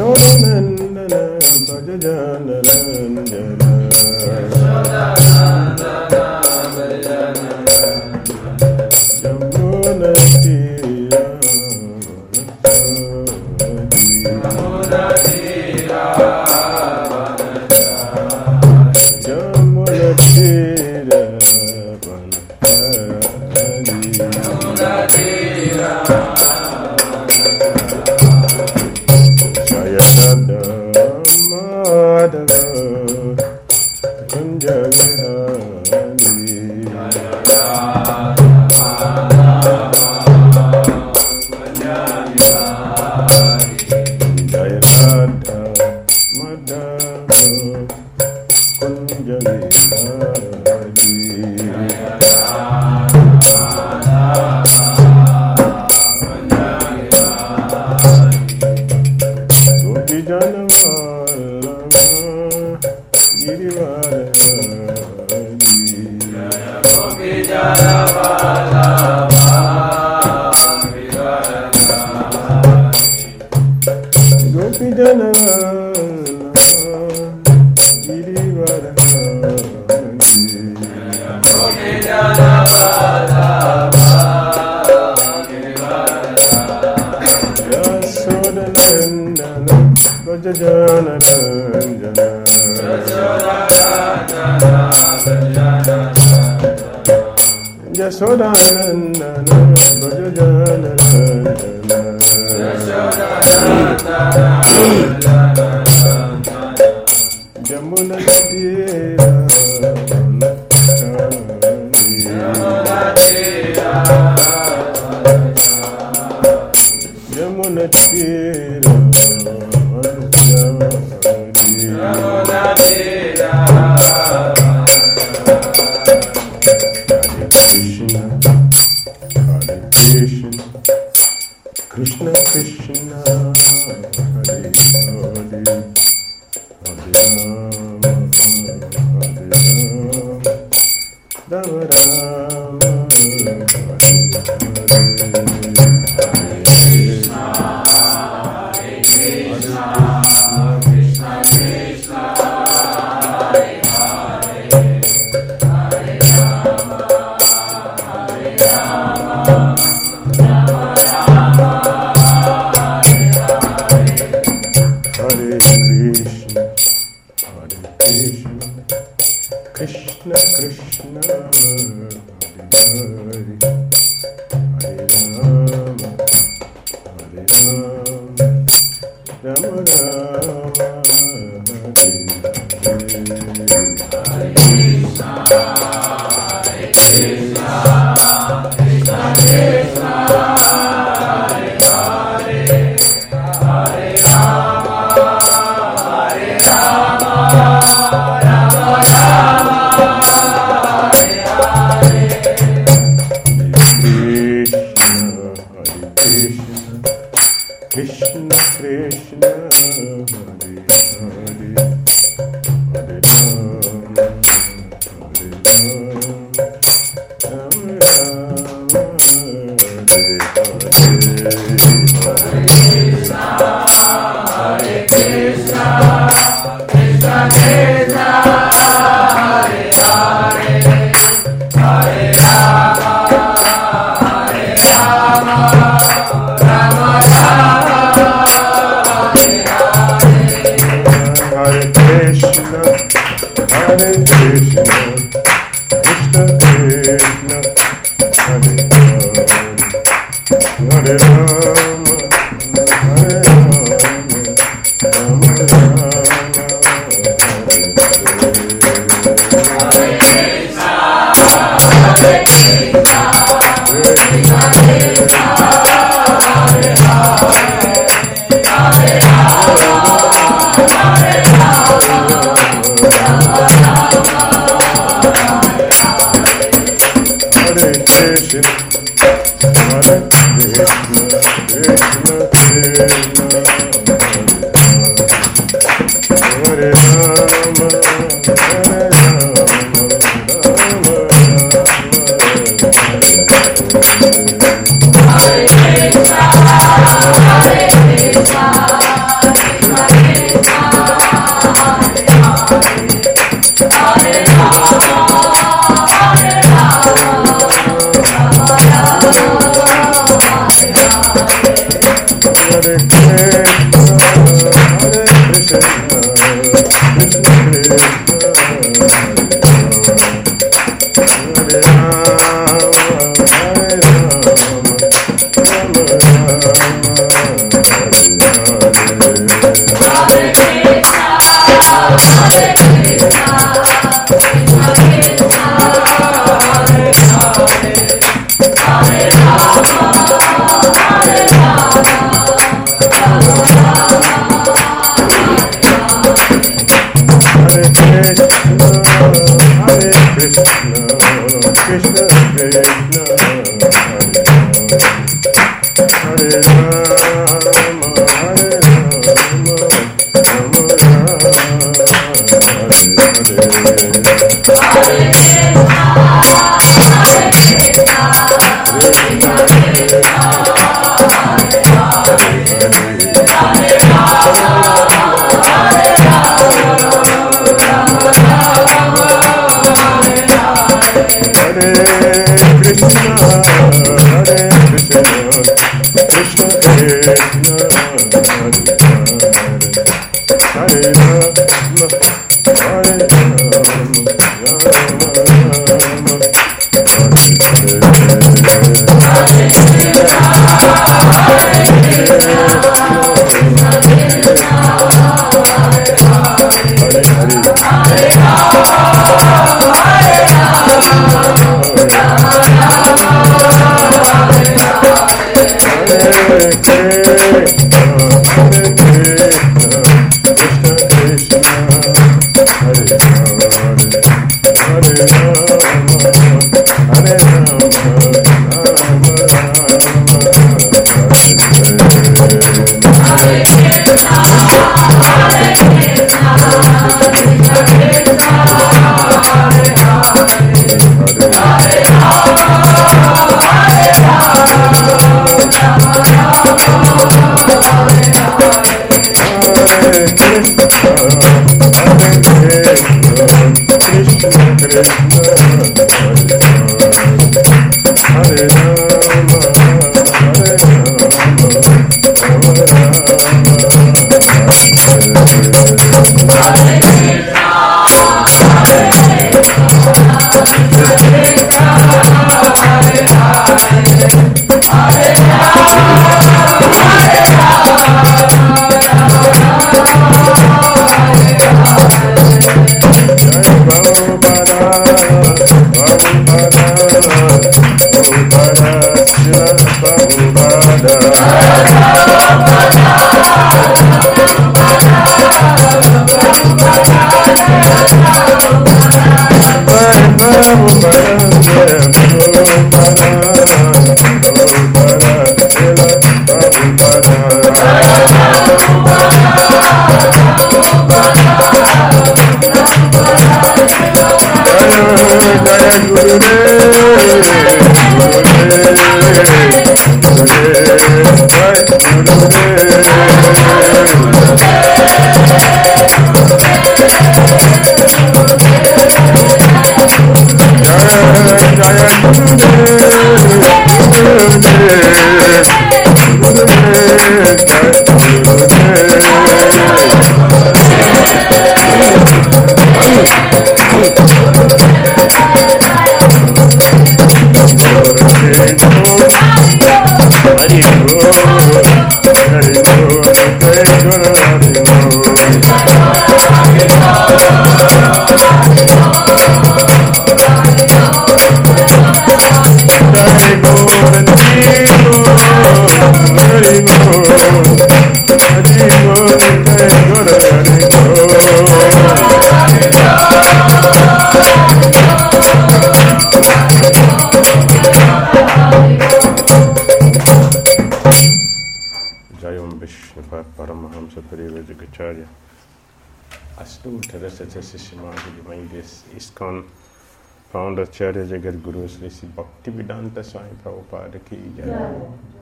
Yashodanandana Bhajajana Ranjana Yamuna Tira Yamuna Tira Jayadada Madhava Kunjavihari Jayadada Madhava Kunjavihari Gopi Janavallabha Girivaradhari Gopi Janavallabha Girivaradhari Gopi Janavallabha Girivaradhari Gopi Janavallabha Yashodanandana Bhajajana Ranjana Yashodanandana Bhajajana Ranjana Jamuna Tira Yamuna Tira Krishna Krishna Hare Hare Hare Rama Rama Rama Hare Krishna Krishna Hare Hare Rama Rama Rama Hare Krishna Krishna Hare Hare Hare Rama Rama Rama Hare ISKCON founder Acharya Jagat Guru Sri Sri Bhaktivedanta Swami Prabhupada ki Jai.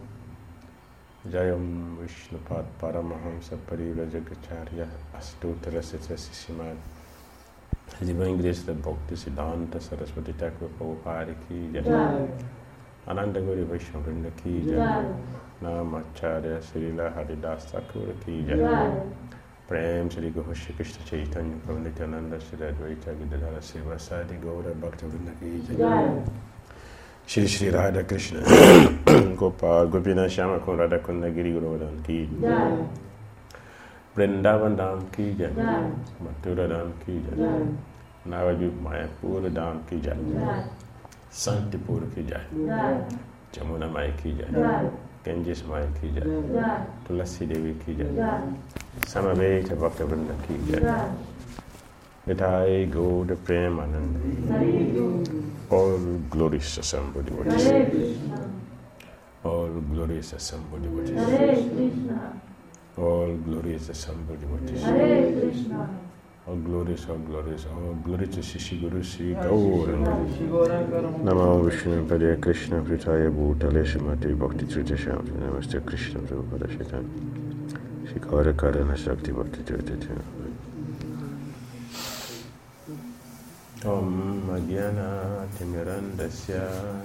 Jayam Vishnupad Paramahamsa Parivrajagacharya Astuttara Srimad His Divine Grace the Bhakti Siddhanta Saraswati Thakur Prabhupada ki Jai. Ananda Gauri Vaishnavrinda ki Jai. Nam Acharya Srila Haridas Thakur ki Jai. Prem Shri Guru Shri Krishna Chaitanya Prabhu Nityananda Shri Advaita Gadadhara Srivasadi Gaura Bhaktivinoda ki Jai. Shri Shri Radha Krishna Gopal Gopinath Shyamakund Radha Kunda Giri Govardhan ki Jai. Vrindavan Dham ki jai, Mathura Dham ki jai, Navadvip Mayapur Dham ki jai, Santipur ki jai, Jamuna Mai ki jai, Ganges Mai ki jai, Tulasi Devi ki jai, Samaveta Bhaktivinoda ki jai, Nitai Gauda Premanand. All glorious assembled devotees. All glorious assembled devotees. All glorious assembled devotees. All glorious, all glorious, all glory to Shishi Guru Sri Gauranga. Namo Vishnu Padaya Krishna Pritaya Bhutale Shrimati Bhakti Trita Shamti Namaste Krishna Prabhupada Shaitan Shri Gaura Karana Shakti Bhakti Trita. Om Agyana Timirandasya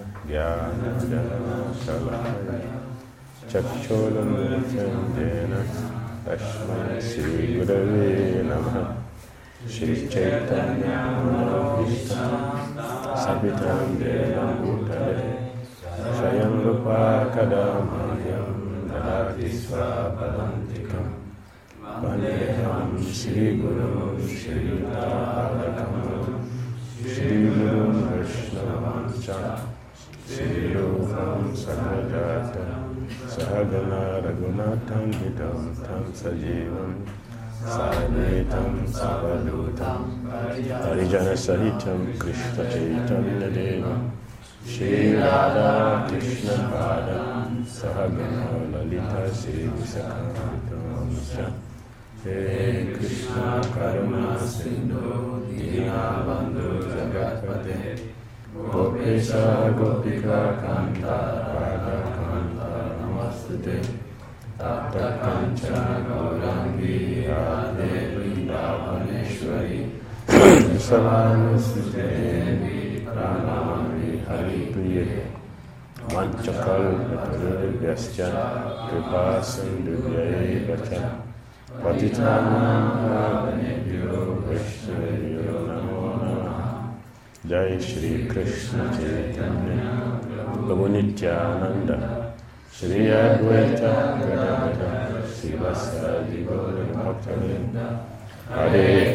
Gyana Shalaya Chakcholam Chandena Tashmai Sri Gurave Namaha Shri Chaitanya Manavishtam Sabitam Devam Bhutale Swayam Rupa Kadamayam Dadati Swapadantikam Vandeham Shri Guru Shri Padakam Shri Guru Vaishnavam Cha Shri Rupam Sahajata Sahagana Raghunatham Hitam Tam Sajivam Savetam Savadutam Harijana Sahitam Krishna Chaitanya Devam Shri Radha Krishna Padam Sahagana Lalita Shri Visakhavitam Cha He Krishna Karuna Sindhu Dinabandhu Jagatpate Gopesa Gopika Kanta Radha Kanta Namastute Tapta Kanchana Gaurangi Radhe Vrindavaneshwari Savana Sute Devi Pranamami Hari Priye Manchakal Vyascha Kripa Sindhu Vacha Patitanam Bhavanebhyo Vaishnavyo Namo Namaha Jai Shri Krishna Chaitanya Prabhu Nityananda Shri Advaita Gadadhara Sivasadi Gaura Bhaktavinda Hare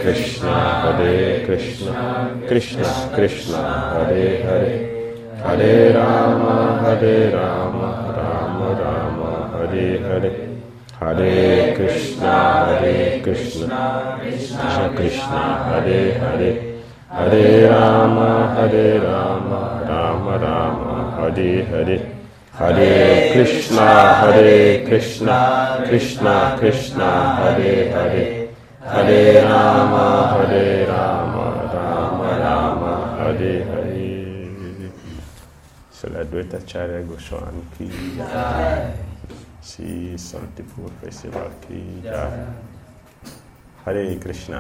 Krishna Krishna Krishna Hare Hare Hare Rama Rama Rama Hare Hare Hare Krishna Krishna Krishna Hare Hare Hare Rama Rama Rama Hare Hare Hare Krishna Krishna Krishna Hare Hare Hare Rama Rama Rama Hare Hare. Srila Advaita Acharya Goswami ki Jai. Shri Santipur Festival ki Jai. Hare Krishna.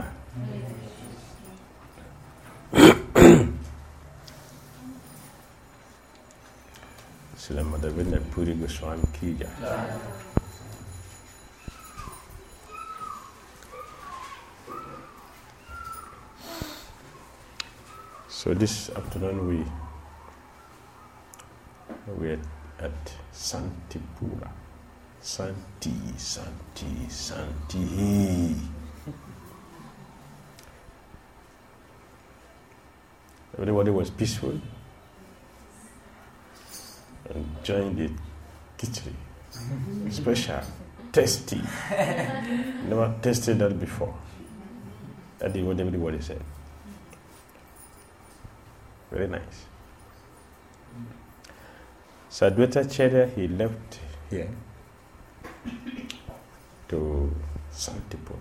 Srila Madhavendra Puri Goswami ki Jai. So this afternoon we are at Santipura. Santi. Everybody was peaceful and enjoying the khichdi. Special, tasty. Never tasted that before. That is what everybody said. Very nice. So Advaita Acharya, he left here to Santipur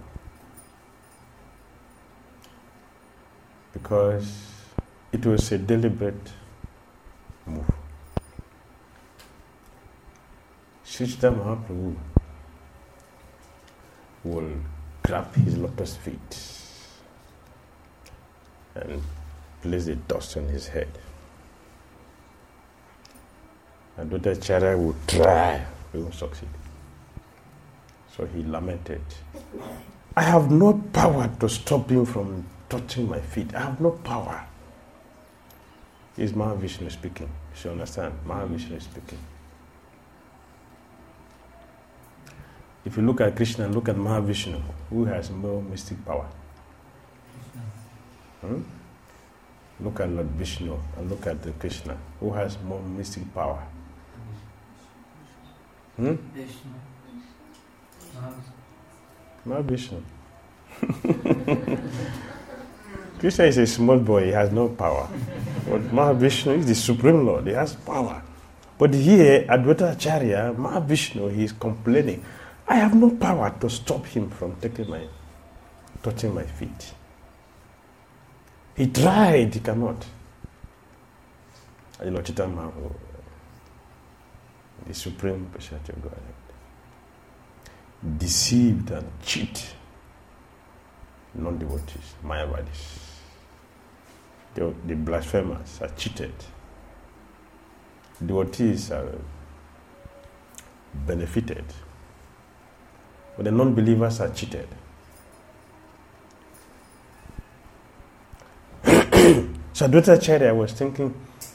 because it was a deliberate move. Srila Mahaprabhu will grab his lotus feet and place the dust on his head. And Advaita Acharya would try, he won't succeed. So he lamented, I have no power to stop him from touching my feet. I have no power. It's Mahavishnu speaking. You should understand, Mahavishnu speaking. If you look at Krishna, look at Mahavishnu, who has more mystic power? Look at Lord Vishnu and look at the Krishna, who has more mystic power? Vishnu. Mahavishnu. Krishna is a small boy, he has no power. But Mahavishnu is the Supreme Lord, he has power. But here, Advaita Acharya, Mahavishnu, he is complaining, I have no power to stop him from touching my feet. He tried, he cannot. And Lord Chaitanya Mahaprabhu, the Supreme Personality of Godhead, deceived and cheat non-devotees, Mayavadis. The blasphemers are cheated. Devotees are benefited. But the non-believers are cheated. So Advaita Acharya was thinking,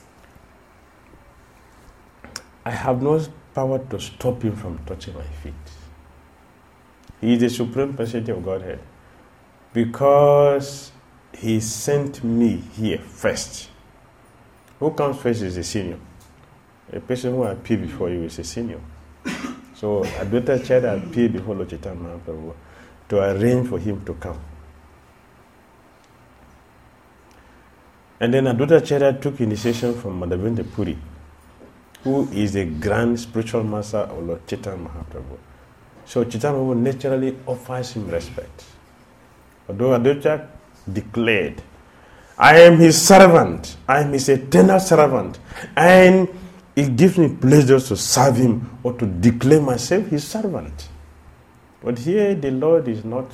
I have no power to stop him from touching my feet. He is the Supreme Personality of Godhead. Because he sent me here first. Who comes first is a senior. A person who appeared before you is a senior. So Advaita Acharya appeared before Lord Chaitanya Mahaprabhu to arrange for him to come. And then Advaita Acharya took initiation from Madhavendra Puri, who is the grand spiritual master of Lord Chaitanya Mahaprabhu. So Chaitanya Mahaprabhu naturally offers him respect. Although Advaita declared, I am his servant, I am his eternal servant, and it gives me pleasure to serve him or to declare myself his servant. But here the Lord is not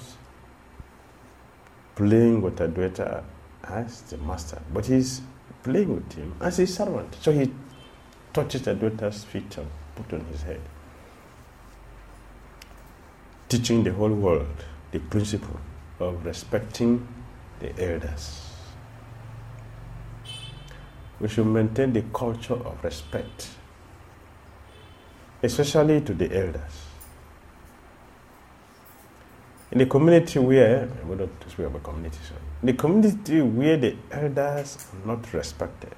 playing with Advaita as the master, but he's playing with him as his servant. So he touches Advaita's feet and put on his head, teaching the whole world the principle of respecting the elders. We should maintain the culture of respect, especially to the elders. In the community where, we don't speak about community, sorry. In the community where the elders are not respected,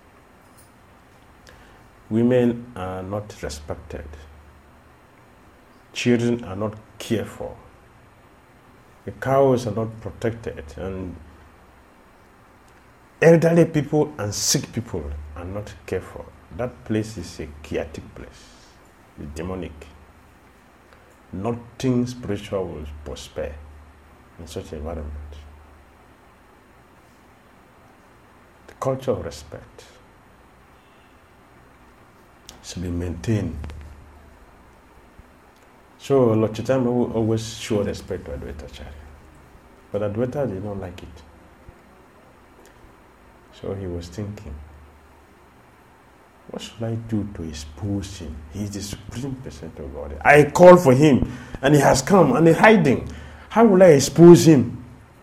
women are not respected, children are not cared for, the cows are not protected, and elderly people and sick people are not cared for. That place is a chaotic place, it's demonic. Nothing spiritual will prosper in such an environment. The culture of respect should be maintained. So Lord Chaitanya will always show respect to Advaita Acharya. But Advaita did not like it. So he was thinking, what should I do to expose him? He is the Supreme Personality of God. I called for him and he has come and he's hiding. How will I expose him?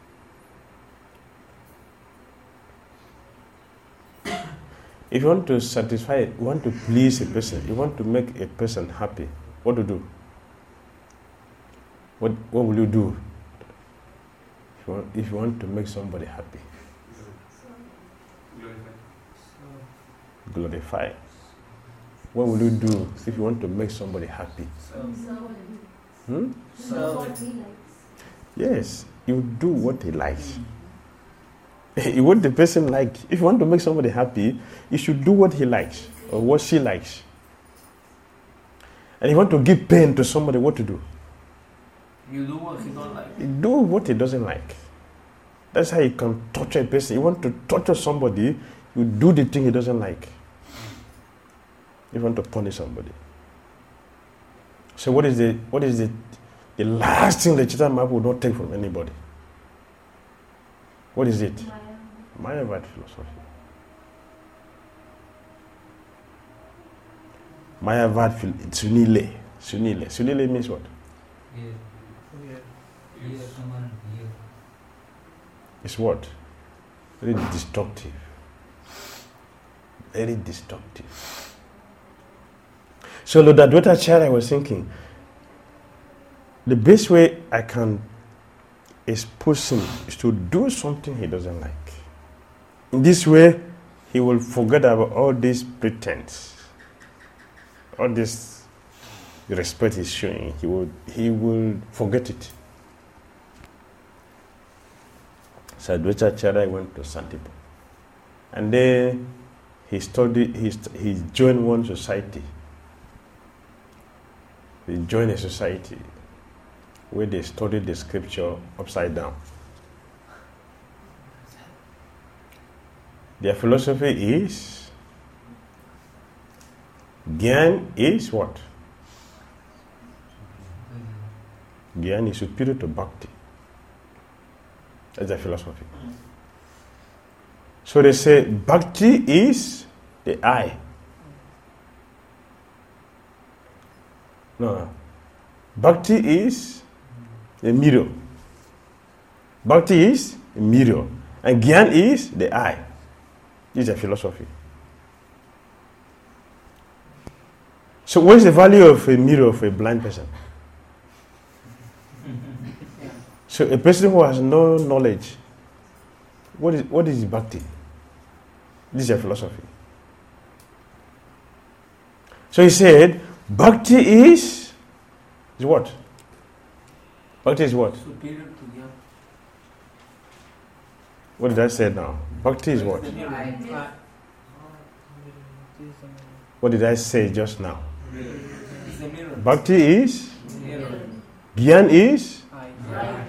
If you want to satisfy, you want to please a person, you want to make a person happy, what to do? What will you do if you want to make somebody happy? Glorify. What will you do if you want to make somebody happy? Yes, you do what he likes. What the person likes. If you want to make somebody happy, you should do what he likes or what she likes. And if you want to give pain to somebody, what to do? You do what he don't like. You do what he doesn't like. That's how you can torture a person. You want to torture somebody, you do the thing he doesn't like. You want to punish somebody. So what is the last thing that Chaitanya Mahaprabhu will not take from anybody? What is it? Mayavad philosophy. Mayavad Sunile. Sunile. Sunile means what? It's what? Very destructive. Very destructive. So Lord Advaita Acharya was thinking, the best way I can expose him is to do something he doesn't like. In this way, he will forget about all this pretense, all this respect he's showing. He will forget it. So Adwaita Acharya went to Santipo, and then he joined one society. He joined a society where they studied the scripture upside down. Their philosophy is, Gyan is what? Gyan is superior to Bhakti. That's their philosophy. So they say Bhakti is the eye. No. Bhakti is a mirror. Bhakti is a mirror. And Gyan is the eye. This is a philosophy. So what is the value of a mirror for a blind person? So a person who has no knowledge, what is Bhakti? This is a philosophy. So he said, Bhakti is what? Bhakti is what? Superior to Gyan. What did I say now? Bhakti is what? What did I say just now? It's a mirror. Bhakti is? Mirror. Gyan is? Eye.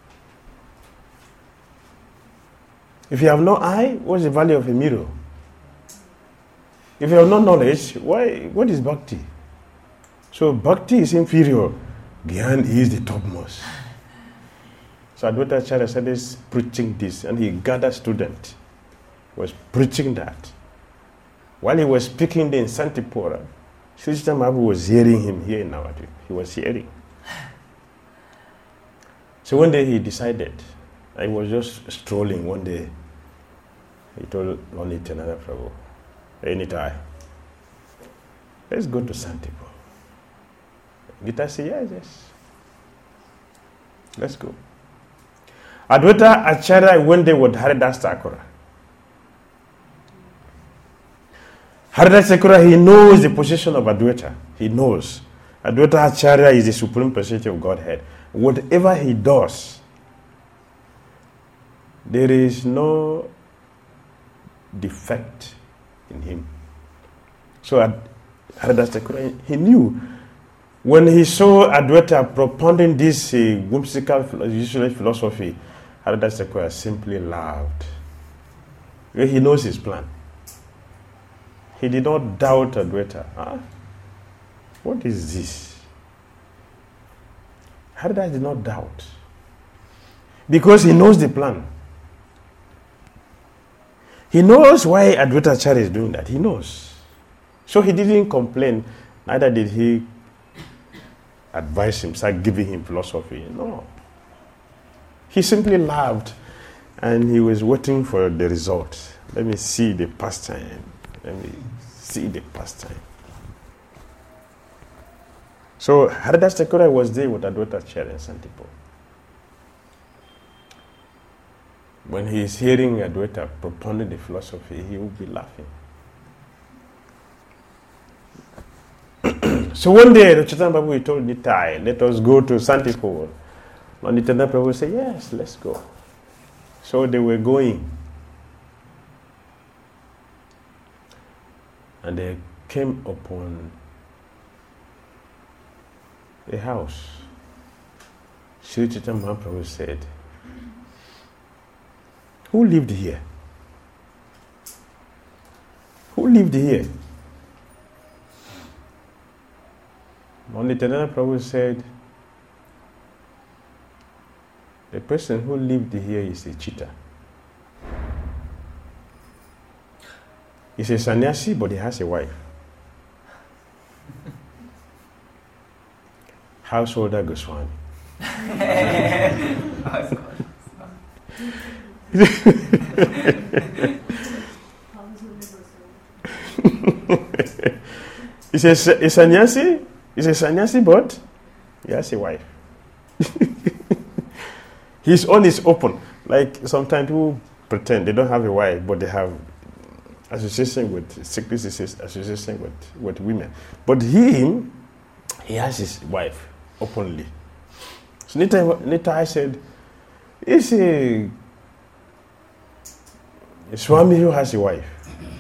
If you have no eye, what's the value of a mirror? If you have no knowledge, what is Bhakti? So Bhakti is inferior. Gyan is the topmost. So Adwaita Acharya said he's preaching this, and he gathered students. He was preaching that. While he was speaking in Santipura, Sri Chaitanya Mahaprabhu was hearing him here in Navadvip. He was hearing. So one day he decided, I was just strolling one day. He told Nityananda Prabhu, anytime, let's go to Santipur. Gita said, yes. Let's go. Adwaita Acharya went there with Haridas Thakura. Haridas Thakura, he knows the position of Adwaita. He knows. Adwaita Acharya is the supreme personality of Godhead. Whatever he does, there is no defect in him. So Haridas Thakura, he knew. When he saw Adwaita propounding this whimsical philosophy, Haridas Thakura simply laughed. He knows his plan. He did not doubt Adwaita. What is this? Haridas did not doubt. Because he knows the plan. He knows why Adwaita Acharya is doing that. He knows. So he didn't complain. Neither did he advise him, start giving him philosophy. No. He simply laughed and he was waiting for the result. Let me see the pastime. So Haridas Thakura was there with Adwaita Acharya in Santipur. When he is hearing Adwaita propounding the philosophy, he will be laughing. So one day, Chaitanya Prabhu told Nitai, let us go to Santipur. And Nityananda Prabhu said, yes, let's go. So they were going. And they came upon a house. Sri Chaitanya Mahaprabhu said, who lived here? Who lived here? Nityananda Prabhu said, the person who lived here is a cheater. He's a sannyasi, but he has a wife. Householder Goswami. He's a sannyasi, but he has a wife. His own is open. Like sometimes people pretend they don't have a wife, but they have association with secret association with women. But he has his wife openly. So later I said, it's a Swami who has a wife.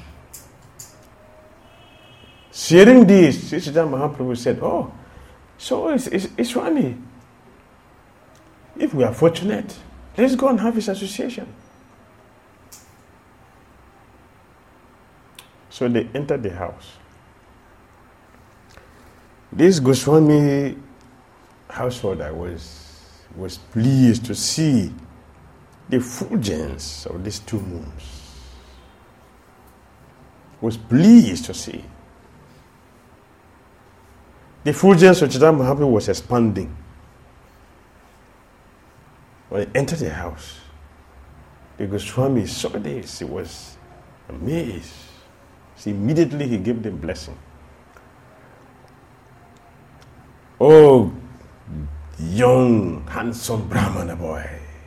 Sharing this, Chaitanya Mahaprabhu said, oh, so it's Swami. If we are fortunate, let's go and have his association. So they entered the house. This Goswami householder was pleased to see the effulgence of these 2 moons. Was pleased to see. The effulgence of Chaitanya Mahaprabhu was expanding. When he entered the house, the Goswami saw this. He was amazed. So immediately he gave them blessing. Oh, young, handsome Brahmana boy.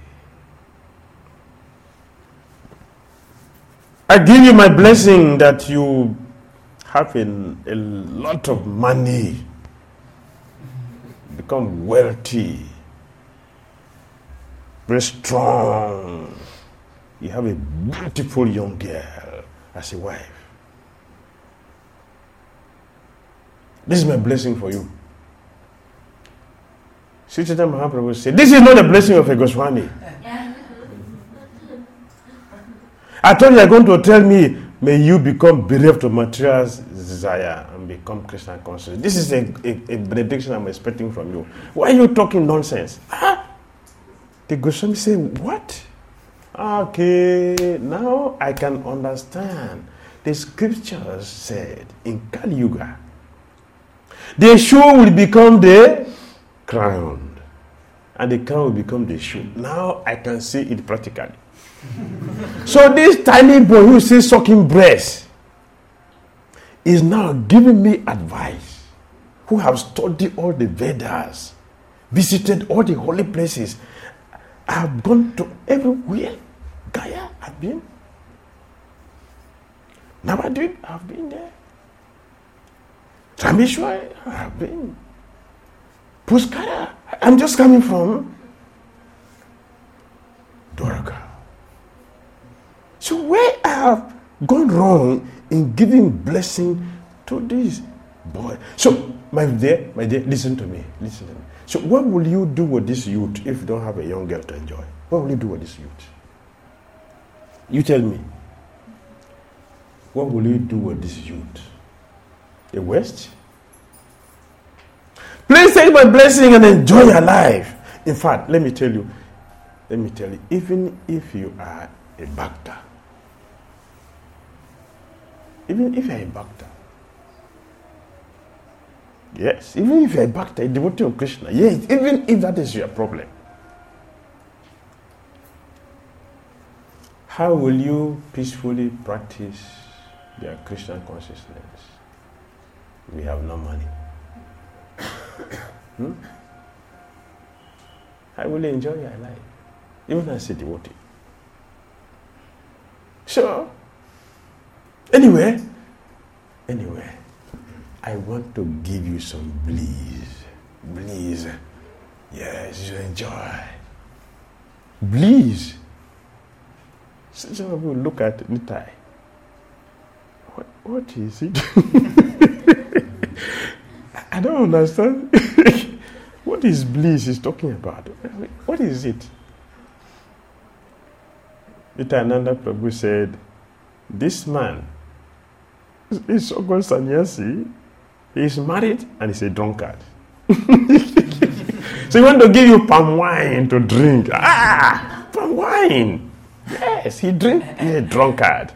I give you my blessing that you have a lot of money, become wealthy, very strong. You have a beautiful young girl as a wife. This is my blessing for you. Sri Chaitanya Mahaprabhu said, this is not a blessing of a Goswami. I thought you are going to tell me, may you become bereft of material desire and become Krishna conscious. This is a benediction I'm expecting from you. Why are you talking nonsense? The Goswami said, what? Okay, now I can understand. The scriptures said in Kali Yuga, the shoe will become the crown, and the crown will become the shoe. Now I can see it practically. So this tiny boy who says sucking breast is now giving me advice, who have studied all the Vedas, visited all the holy places. I have gone to everywhere. Gaya, I've been. Navadvip, I've been there. Rameshwar, I've been. Puskara, I'm just coming from Dwarka. So where I have gone wrong in giving blessing to this boy? So my dear, listen to me. So what will you do with this youth if you don't have a young girl to enjoy? What will you do with this youth? You tell me. What will you do with this youth? The West? Please take my blessing and enjoy your life. In fact, let me tell you, even if you are a Bhakta, even if you are a Bhakta, yes, even if you are a Bhakta, a devotee of Krishna, yes, even if that is your problem, how will you peacefully practice your Krishna consciousness? We have no money. How will you enjoy your life? Even as a devotee. So, anyway, I want to give you some bliss. Yes, you enjoy. Bliss. Some of you look at Nitai. What is it? I don't understand. What is bliss he's talking about? What is it? Nityananda Prabhu said, this man is so-called sannyasi, he's married and he's a drunkard. So he want to give you palm wine to drink. Palm wine. Yes, he's a drunkard.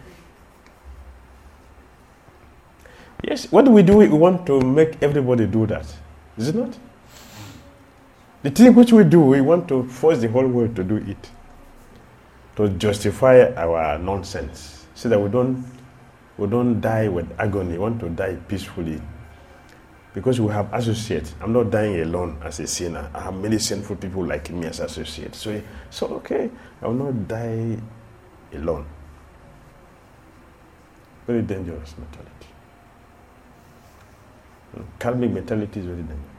Yes, what do? We want to make everybody do that. Is it not? The thing which we do, we want to force the whole world to do it. To justify our nonsense. So that we don't die with agony. We want to die peacefully. Because we have associates. I'm not dying alone as a sinner. I have many sinful people like me as associates. So okay, I will not die alone. Very dangerous mentality. Karmic mentality is very dangerous.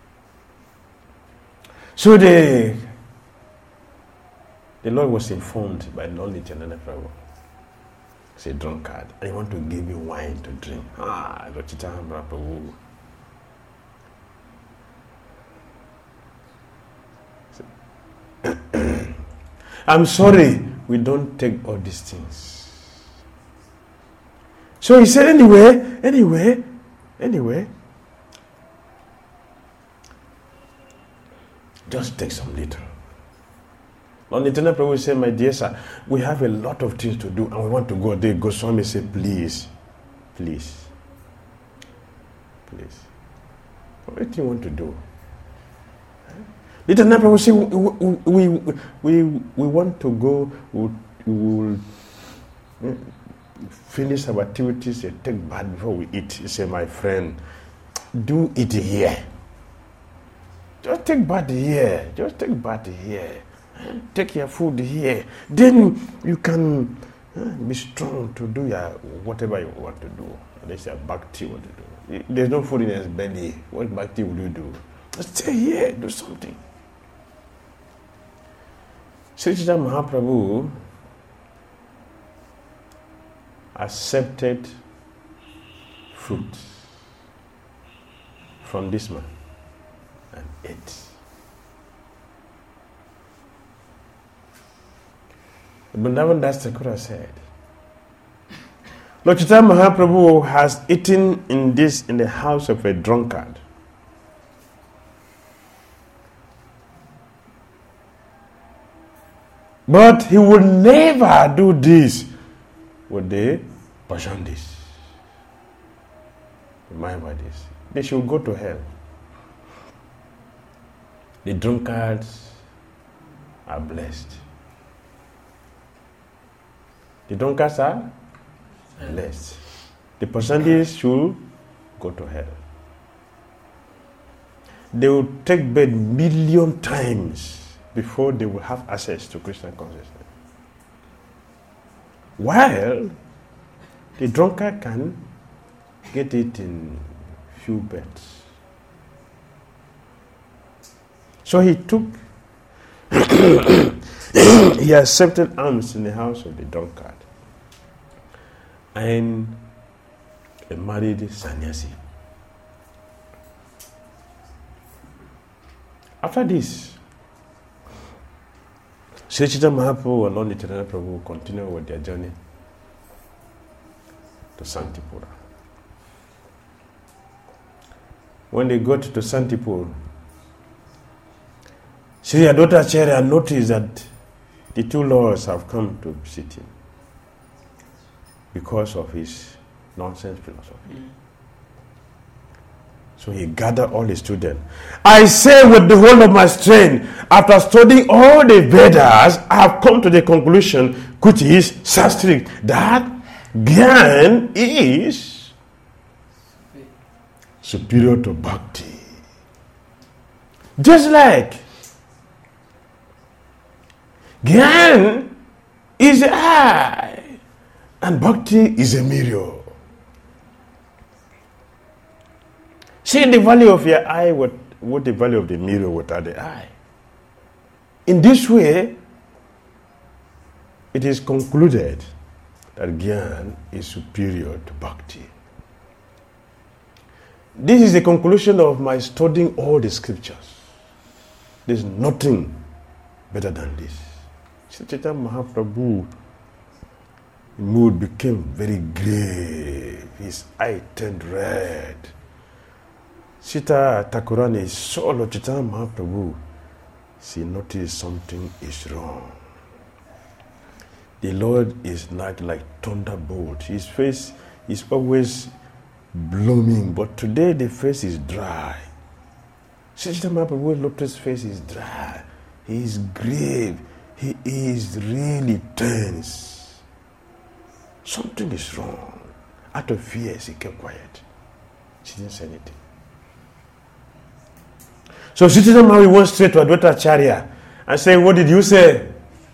So the Lord was informed by Lord Nityananda Prabhu. He's a drunkard. I want to give you wine to drink. Lord Chaitanya Prabhu. I'm sorry, we don't take all these things. So he said, anyway, just take some little. Lord Nityananda Prabhu said, my dear sir, we have a lot of things to do and we want to go there. Goswami said, please. What do you want to do? Nityananda Prabhu said, we want to go, we will finish our activities and take bath before we eat. He said, my friend, do it here. Just take bath here. Take your food here. Then you can be strong to do your whatever you want to do. There's a bhakti you want to do. There's no food in his belly. What bhakti will you do? Just stay here, do something. Sri Chaitanya Mahaprabhu accepted fruit from this man and ate. Vrindavan Das Thakur said, Lord Chaitanya Mahaprabhu has eaten in the house of a drunkard. But he would never do this with the Pashandis. Mind by this. They should go to hell. The drunkards are blessed. The drunkards are blessed. The Pashandis should go to hell. They will take birth 1,000,000 times before they will have access to Krishna consciousness. While the drunkard can get it in few births. So he took, he accepted alms in the house of the drunkard and married sannyasi. After this, Sri Chaitanya Mahaprabhu and Lord Nityananda Prabhu continued with their journey to Santipura. When they got to Santipur, Sri Advaitacharya noticed that the two lords have come to visit him because of his nonsense philosophy. So he gathered all his students. I say with the whole of my strength, after studying all the Vedas, I have come to the conclusion, which is Sanskrit, that Gyan is superior to Bhakti. Just like Gyan is the eye and Bhakti is a mirror. See the value of your eye, what the value of the mirror without the eye. In this way, it is concluded that Gyan is superior to Bhakti. This is the conclusion of my studying all the scriptures. There's nothing better than this. Sri Chaitanya Mahaprabhu mood became very grave. His eye turned red. Sita Thakurani saw Lord Chaitanya Mahaprabhu. She noticed something is wrong. The Lord is not like thunderbolt. His face is always blooming, but today the face is dry. Sri Chaitanya Mahaprabhu's lotus face is dry. He is grave. He is really tense. Something is wrong. Out of fear, she kept quiet. She didn't say anything. So Sri Chaitanya Mahaprabhu went straight to Advaita Acharya and said, what did you say?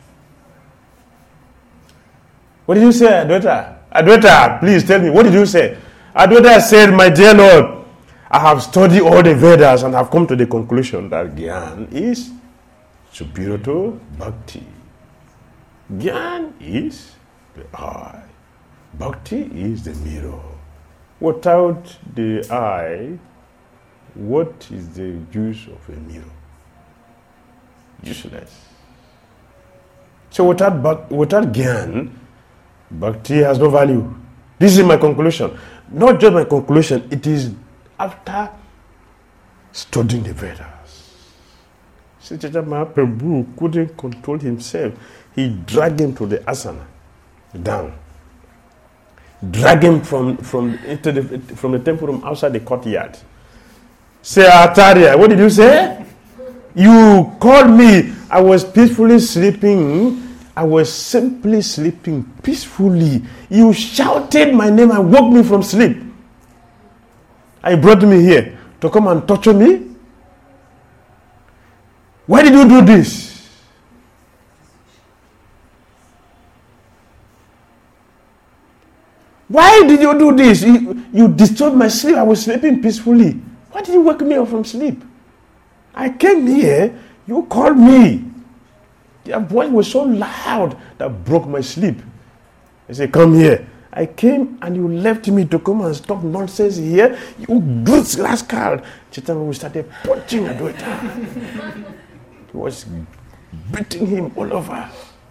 What did you say, Advaita? Advaita, please tell me, what did you say? Advaita said, my dear Lord, I have studied all the Vedas and have come to the conclusion that Gyan is superior to Bhakti. Gyan is the eye. Bhakti is the mirror. Without the eye, what is the use of a mirror? Useless. So without Gyan, Bhakti has no value. This is my conclusion. Not just my conclusion, it is after studying the Vedas. Sri Chaitanya Mahaprabhu couldn't control himself. He dragged him to the asana, down. Drag him from the temple room outside the courtyard. Say, Acharya, what did you say? You called me. I was peacefully sleeping. I was simply sleeping peacefully. You shouted my name and woke me from sleep. And you brought me here to come and torture me? Why did you do this? Why did you do this? You disturbed my sleep. I was sleeping peacefully. Why did you wake me up from sleep? I came here. You called me. Your voice was so loud that broke my sleep. I said, come here. I came and you left me to come and stop nonsense here. You good rascal. Chaitanya started punching Advaita. He was beating him all over.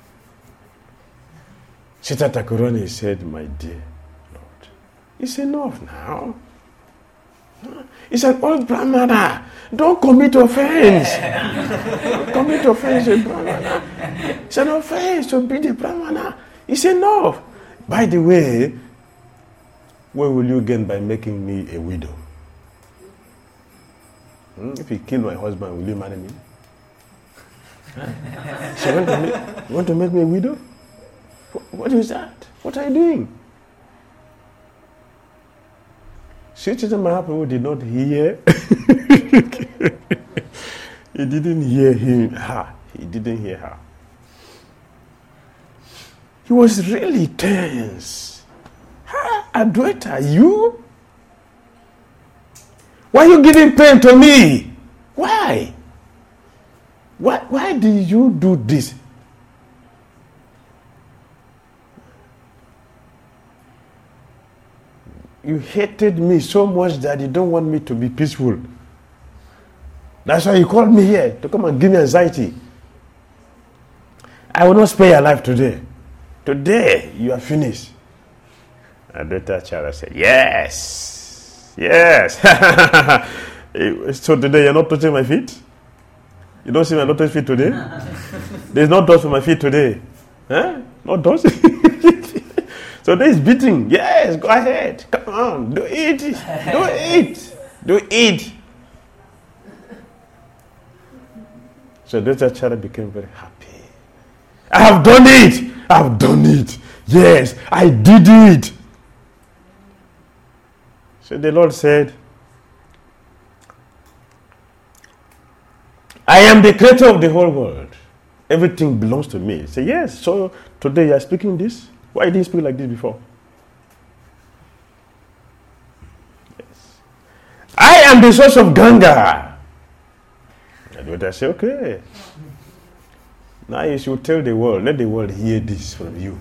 Sita Thakurani said, my dear Lord, it's enough now. It's an old Brahmana. Don't commit offense. Don't commit offense to Brahmana. It's an offense to be the Brahmana. It's enough. By the way, what will you gain by making me a widow? If you kill my husband, will you marry me? So you want to make me a widow? What is that? What are you doing? Sri Chaitanya Mahaprabhu did not hear. He didn't hear her. He didn't hear her. He was really tense. Advaita, you? Why are you giving pain to me? Why? Why did you do this? You hated me so much that you don't want me to be peaceful. That's why you called me here, to come and give me anxiety. I will not spare your life today. Today, you are finished. Advaita Acharya said, yes. Yes. So today, you're not touching my feet? You don't see my lotus feet today? There's no dust on my feet today. Huh? No dust? So there is beating. Yes, go ahead. Come on, do it. Do it. Do it. So Advaita Acharya became very happy. I have done it. I have done it. Yes, I did it. So the Lord said, I am the creator of the whole world. Everything belongs to me. Say, yes, so today you are speaking this? Why didn't you speak like this before? Yes. I am the source of Ganga. Advaita say, okay. Now you should tell the world, let the world hear this from you.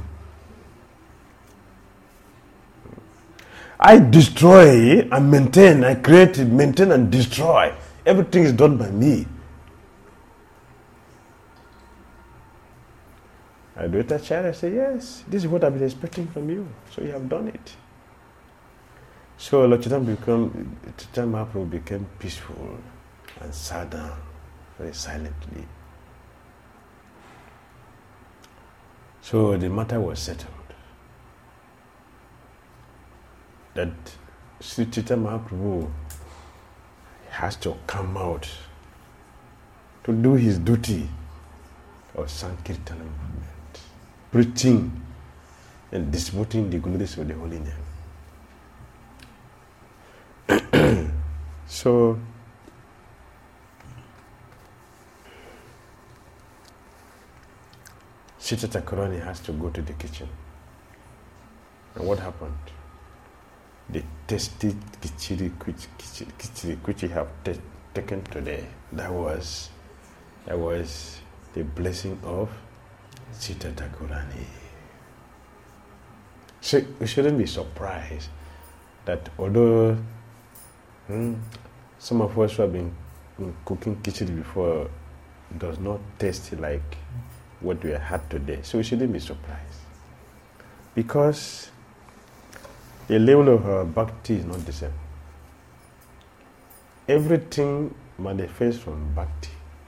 I destroy and maintain, I create, maintain and destroy. Everything is done by me. Advaita Acharya say, yes, this is what I've been expecting from you. So you have done it. So Lord Chaitanya Mahaprabhu became peaceful and sat down very silently. So the matter was settled. That Sri Chaitanya Mahaprabhu has to come out to do his duty of Sankirtana movement, preaching and distributing the glories of the holy name. So Sita Thakurani has to go to the kitchen. And what happened? The tasty kichiri which you have taken today, that was the blessing of Sita Thakurani. So we shouldn't be surprised that although some of us who have been cooking kichiri before does not taste like what we had today, so we shouldn't be surprised. Because the level of our bhakti is not the same. Everything manifests from bhakti.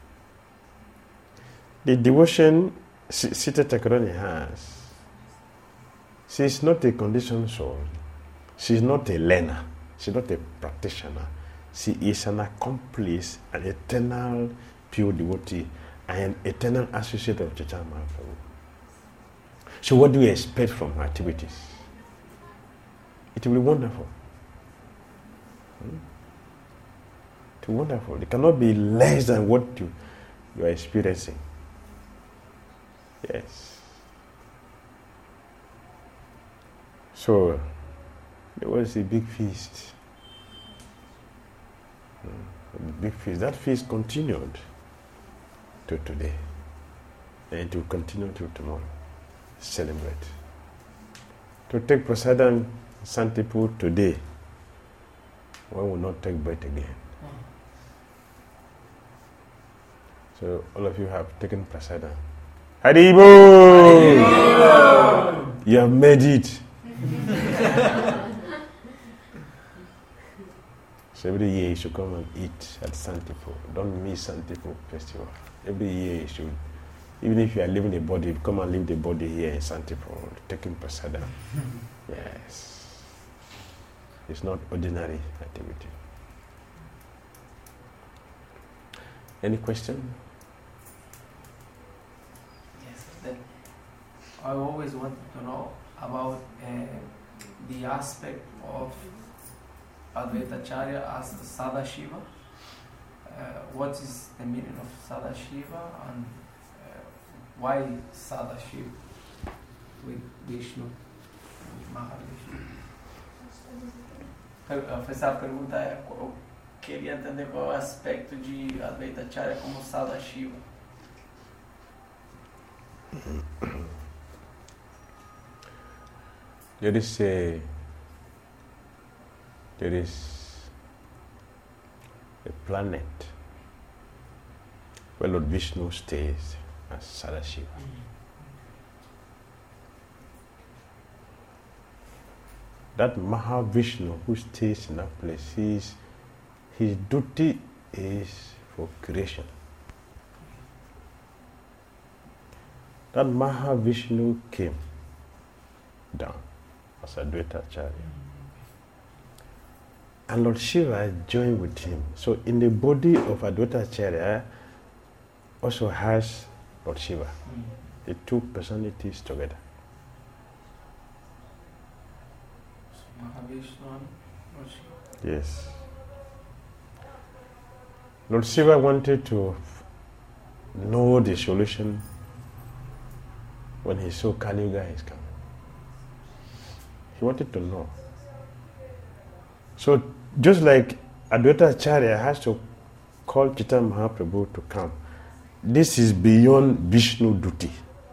The devotion Sita Thakurani has, she is not a conditioned soul. She is not a learner. She is not a practitioner. She is an accomplished, an eternal pure devotee, and eternal associate of Chaitanya Mahaprabhu. So what do we expect from her activities? It will be wonderful. It will be wonderful. It cannot be less than what you are experiencing. Yes. So there was a big feast. A big feast. That feast continued to today. And it will continue till tomorrow. Celebrate. To take prasadam Santipur today, one will not take bread again. So all of you have taken prasadam. Haribo! You have made it. So every year you should come and eat at Santipur. Don't miss Santipur festival. Every year you should, even if you are leaving the body, come and leave the body here in Santipur, taking prasadam. Yes. It's not ordinary activity. Any question? Yes. I always wanted to know about the aspect of Advaita Acharya as Sadashiva. What is the meaning of Sadashiva and why Sadashiva with Vishnu, Mahavishnu? Essa pergunta é, eu queria entender qual é o aspecto de Advaita Acharya como Sadashiva. There is a planet where Lord Vishnu stays as Sadashiva. That Mahavishnu who stays in that place, his duty is for creation. That Mahavishnu came down as Advaita Acharya. And Lord Shiva joined with him. So in the body of Advaita Acharya also has Lord Shiva. The two personalities together. Mahavishnu and Lord Shiva. Yes. Lord Shiva wanted to know the solution when he saw Kali Yuga is coming. He wanted to know. So just like Advaita Acharya has to call Chaitanya Mahaprabhu to come, this is beyond Vishnu duty.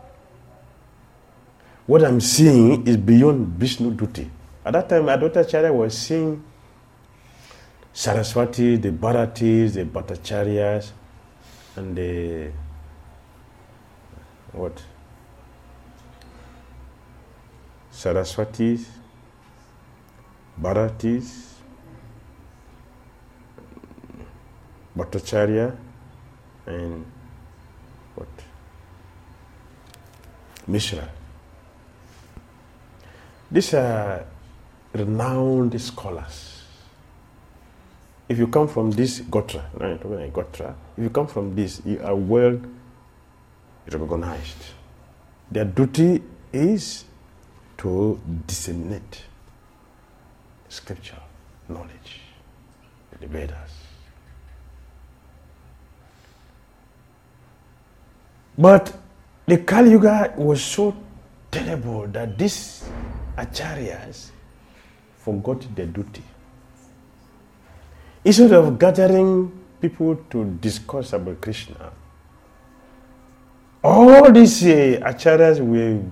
What I'm seeing is beyond Vishnu duty. At that time, Advaita Acharya was seeing Saraswati, the Bharatis, the Bhattacharyas, and the Saraswatis, Bharatis, Bhattacharya, and Mishra. These are renowned scholars. If you come from this Gotra, if you come from this, you are well recognized. Their duty is to disseminate scripture, knowledge, the Vedas. But the Kali Yuga was so terrible that these acharyas forgot their duty. Instead of gathering people to discuss about Krishna, all these acharyas were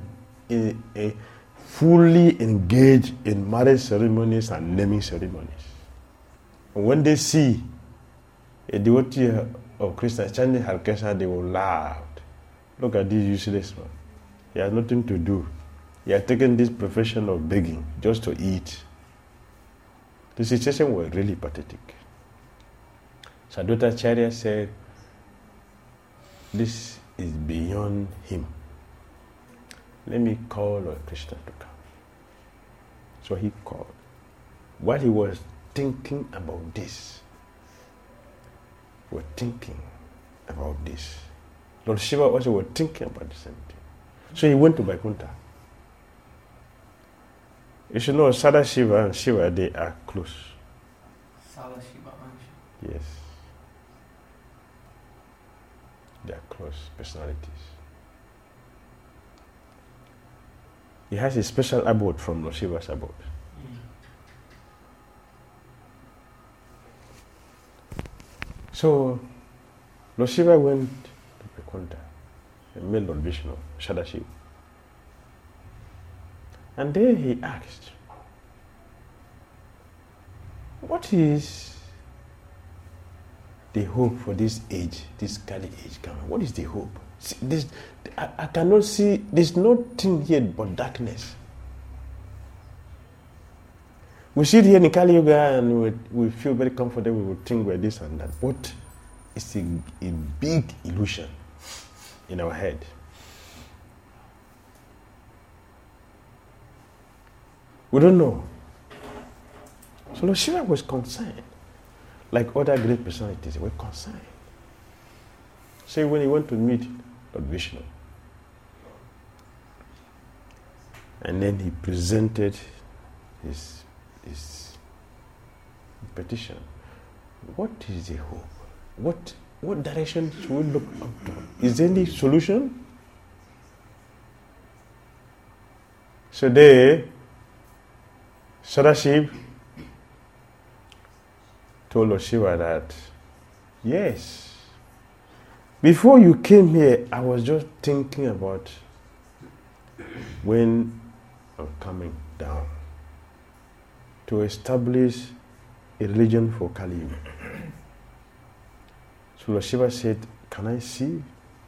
fully engaged in marriage ceremonies and naming ceremonies. And when they see a devotee of Krishna chanting Hare Krishna, they will laugh. Look at this useless man. He has nothing to do. He has taken this profession of begging just to eat. The situation was really pathetic. Sadhvata Acharya said, this is beyond him. Let me call Lord Krishna to come. So he called. While he was thinking about this, Lord Shiva also was thinking about the same thing. So he went to Vaikuntha. You should know Sadashiva and Shiva, they are close. Sadashiva and Shiva. Yes. They are close personalities. He has a special abode from Lord Shiva's abode. So Lord Shiva went to Vaikuntha and met Lord Vishnu, Sadashiva. And there he asked, what is the hope for this age, this Kali age coming? What is the hope? See, I cannot see, there's nothing here but darkness. We sit here in Kali Yuga and we feel very comfortable, we think we're this and that. But it's a big illusion in our head. We don't know. So Lord Shiva was concerned. Like other great personalities, they were concerned. So when he went to meet Lord Vishnu, and then he presented his petition. What is the hope? What direction should we look up to? Is there any solution? So there, Sadashiv told Lord Shiva that, yes, before you came here, I was just thinking about when I'm coming down to establish a religion for Kali Yuga. So Lord Shiva said, can I see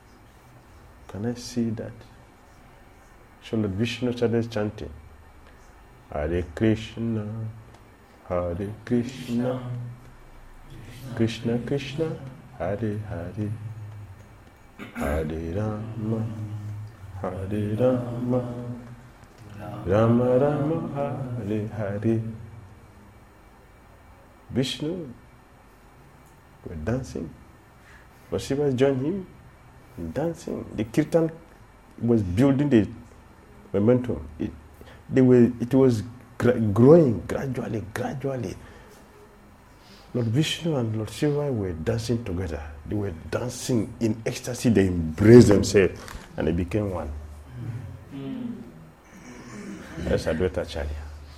that? So Lord Vishnu started chanting, Hare Krishna, Hare Krishna, Krishna Krishna, Hare Hare, Hare Rama, Hare Rama, Rama Rama, Hare Hare. Vishnu were dancing. Lord Shiva joined him in dancing. The kirtan was building the momentum. It was growing gradually. Lord Vishnu and Lord Shiva were dancing together. They were dancing in ecstasy. They embraced themselves and they became one. That's Advaita Acharya.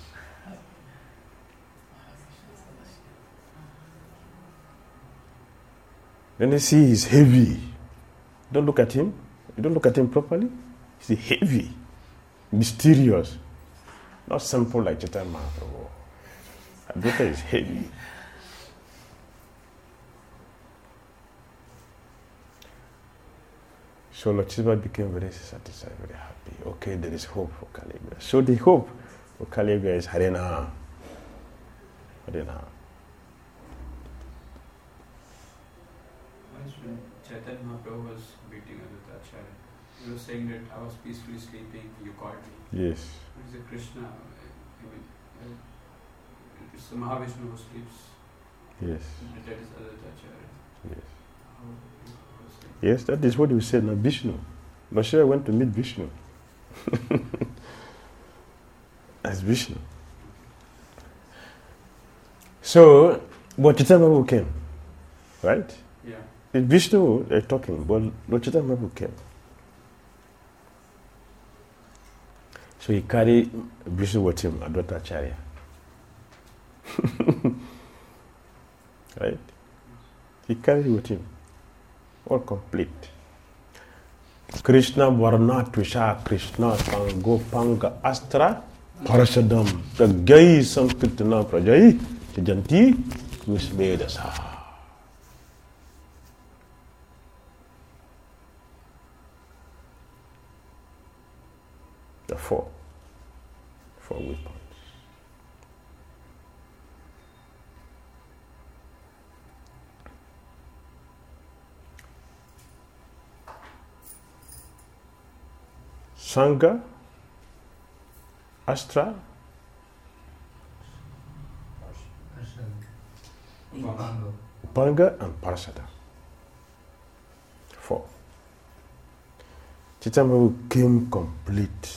Then they see he's heavy. Don't look at him. You don't look at him properly. He's heavy, mysterious, not simple like Chaitanya Mahaprabhu. Advaita is heavy. So Lord Shiva became very satisfied, very happy. Okay, there is hope for Kali Yuga. So the hope for Kali Yuga is Harena. Harena. Once when Chaitanya Mahaprabhu was beating Advaita Acharya, he was saying that I was peacefully sleeping, you called me. Yes. It's a Krishna, it's the Mahavishnu who sleeps. Yes. That is Advaita Acharya. Yes. Yes, that is what we said now, Vishnu. Lord Shiva went to meet Vishnu. As Vishnu. So, but Chaitanya Mahaprabhu came, right? Yeah. It's Vishnu they're talking, but Lord Chaitanya Mahaprabhu came. So he carried Vishnu with him, Advaita Acharya. Right? He carried with him. All complete. Krishna Varna Tvisha Krishna Pango Panga Astra Parashadam Pragyai Sankirtana Prajai Jajanti Kusvedasa. The four weapons. Sangha, Astra, Panga, and Parasada. Four. Chaitanya Mahaprabhu came complete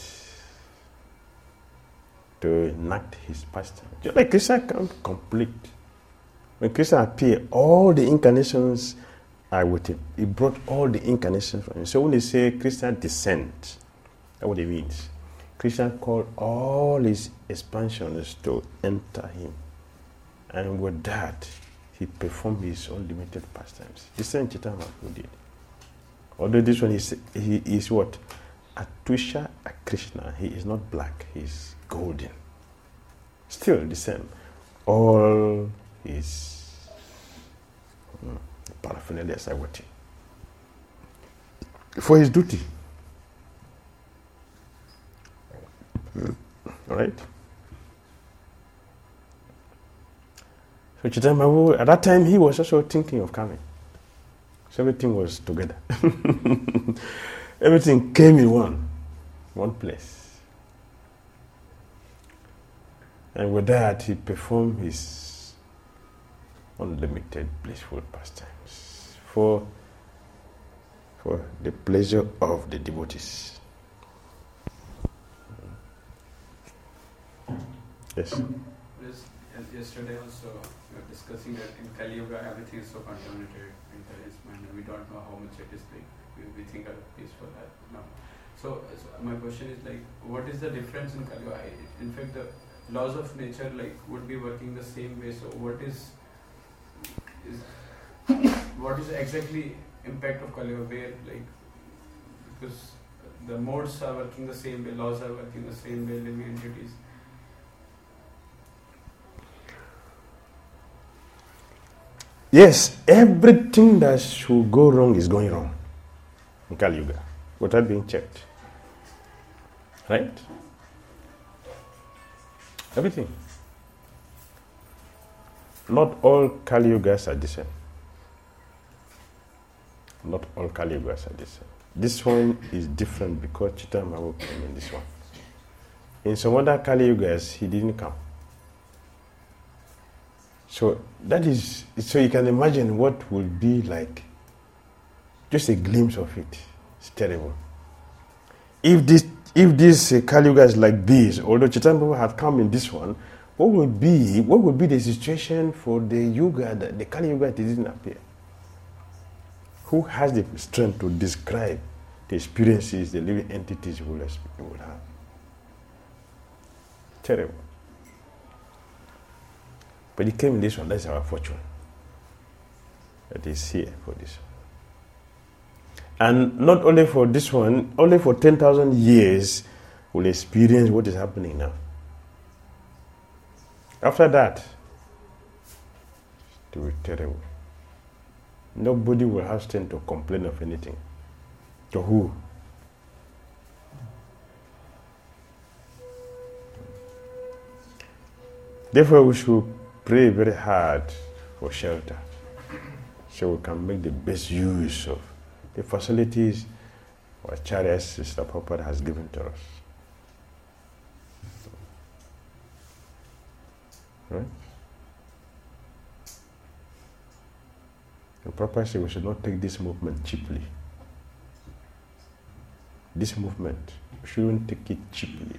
to enact his pastime. Just like Krishna came complete. When Krishna appeared, all the incarnations are with him. He brought all the incarnations from him. So when they say Krishna descent, that's what it means. Krishna called all his expansions to enter him. And with that, he performed his unlimited pastimes. The same Chaitanya Mahaprabhu did. Although this one he is what? Atvisha Krishna. He is not black, he is golden. Still the same. All his paraphernalia are with him. For his duty. Alright? So Chaitanya Mahaprabhu, at that time he was also thinking of coming. So everything was together. Everything came in one place. And with that he performed his unlimited blissful pastimes for the pleasure of the devotees. Yes. Yesterday also we were discussing that in Kali Yuga everything is so contaminated in Kali's mind and we don't know how much it is like we think are peaceful now. So my question is like what is the difference in Kali Yuga? In fact the laws of nature like would be working the same way, so what is exactly impact of Kali Yuga where like because the modes are working the same way, laws are working the same way, living entities. Yes, everything that should go wrong is going wrong in Kali Yuga without being checked. Right? Everything. Not all Kali Yugas are the same. Not all Kali Yugas are the same. This one is different because Chaitanya Mahaprabhu came in this one. In some other Kali Yugas, he didn't come. So so you can imagine what will be like. Just a glimpse of it. It's terrible. If this Kali Yuga is like this, although Chaitanya Mahaprabhu had come in this one, what would be the situation for the Yuga, the Kali Yuga that didn't appear? Who has the strength to describe the experiences the living entities will have? Terrible. But he came in this one, that's our fortune. That is here for this one. And not only for this one, only for 10,000 years we'll experience what is happening now. After that, it will be terrible. Nobody will have strength to complain of anything. To who? Therefore, we should pray very hard for shelter so we can make the best use of the facilities our Acharya Sister Prabhupada has given to us. Right? The Prabhupada said we should not take this movement cheaply. This movement, we shouldn't take it cheaply.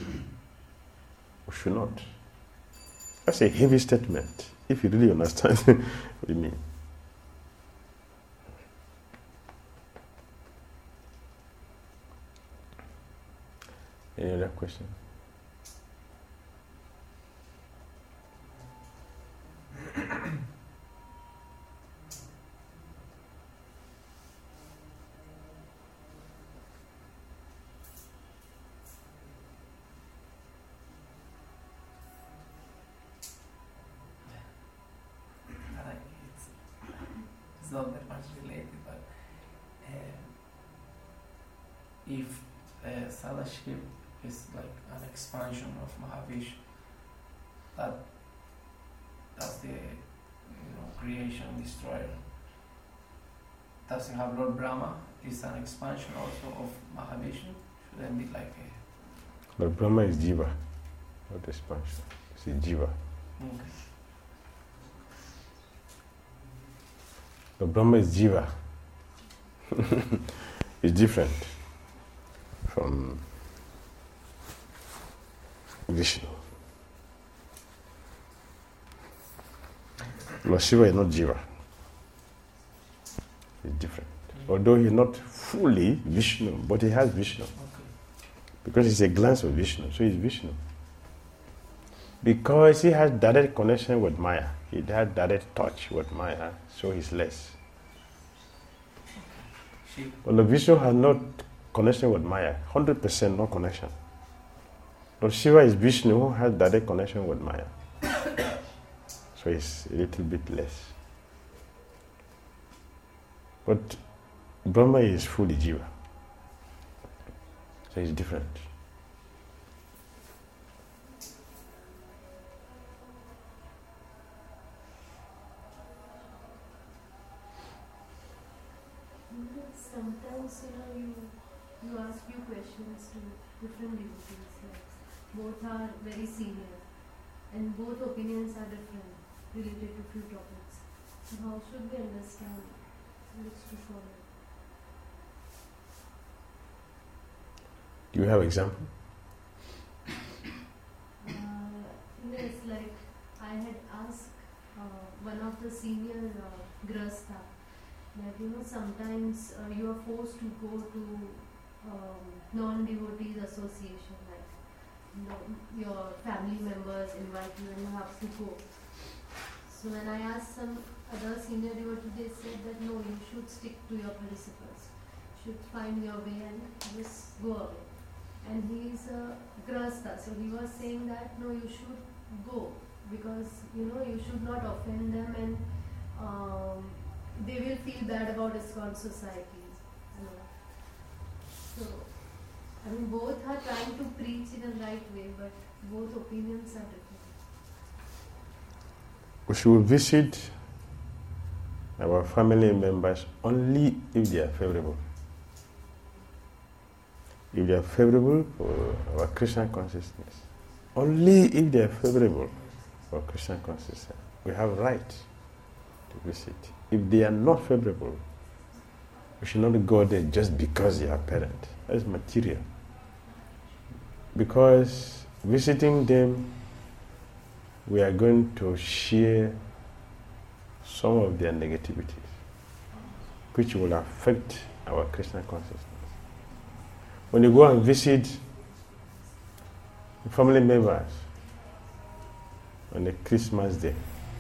We should not. That's a heavy statement, if you really understand what you mean. Any other question? It's not that much related, but if Sadashiv is like an expansion of Mahavishnu, that's the creation destroyer. Doesn't have Lord Brahma is an expansion also of Mahavishnu? Shouldn't be like a... Lord Brahma is Jiva, not expansion. It's a Jiva. Okay. Lord Brahma is Jiva. It's different from Vishnu. Lord Shiva is not Jiva. He's different. Although he's not fully Vishnu, but he has Vishnu. Okay. Because it's a glance of Vishnu, so he's Vishnu. Because he has direct connection with Maya. He has direct touch with Maya, so he's less. But Lord Vishnu has no connection with Maya, 100% no connection. Lord Shiva is Vishnu who has direct connection with Maya. So it's a little bit less. But Brahma is fully Jiva. So it's different. Sometimes, you ask few questions to different devotees. Like both are very senior, and both opinions are different related to few topics. So how should we understand which to follow? Do you have example? Yes, like I had asked one of the senior Grasta that sometimes you are forced to go to non-devotees association, like your family members invite you and you have to go. So when I asked some other senior devotees, they said that no, you should stick to your principles, you should find your way and just go away. And he is a Grasta, so he was saying that no, you should go because you should not offend them and they will feel bad about ISKCON societies. So, both are trying to preach in a right way, but both opinions are different. We should visit our family members only if they are favorable. If they are favorable for our Krishna consciousness. Only if they are favorable for Krishna consciousness. We have right to visit. If they are not favorable, we should not go there just because they are parent. That is material. Because visiting them, we are going to share some of their negativities, which will affect our Krishna consciousness. When you go and visit family members on a Christmas day,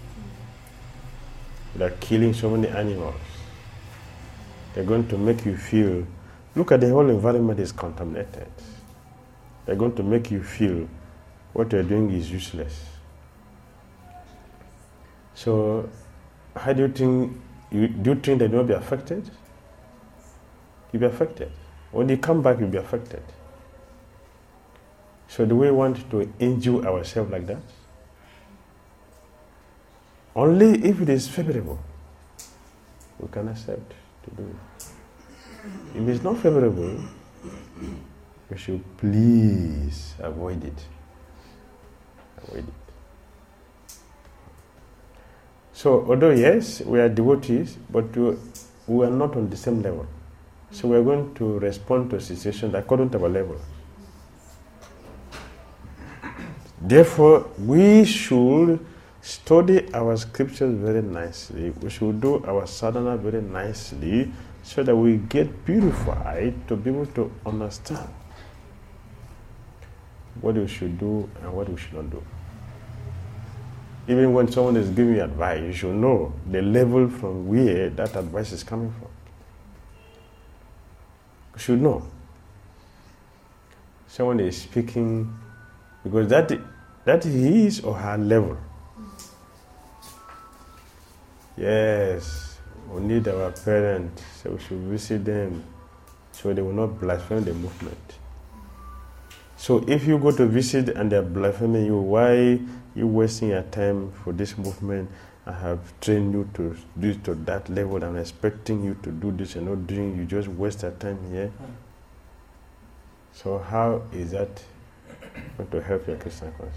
they are killing so many animals. They're going to make you feel, look at the whole environment is contaminated. They're going to make you feel what you're doing is useless. So, how do you think they will be affected? You'll be affected. When you come back, you'll be affected. So do we want to injure ourselves like that? Only if it is favorable, we can accept to do it. If it's not favorable, we should please avoid it. Avoid it. So, although yes, we are devotees, but we are not on the same level. So we are going to respond to a situation according to our level. Therefore, we should study our scriptures very nicely. We should do our sadhana very nicely so that we get purified to be able to understand. what we should do and what we should not do. Even when someone is giving you advice, you should know the level from where that advice is coming from. You should know. Someone is speaking because that is his or her level. Yes, we need our parents, so we should visit them so they will not blaspheme the movement. So if you go to visit and they're blaspheming you, why you wasting your time for this movement? I have trained you to do it to that level. I'm expecting you to do this and not doing. You just waste your time here. So how is that going to help your Christian cause?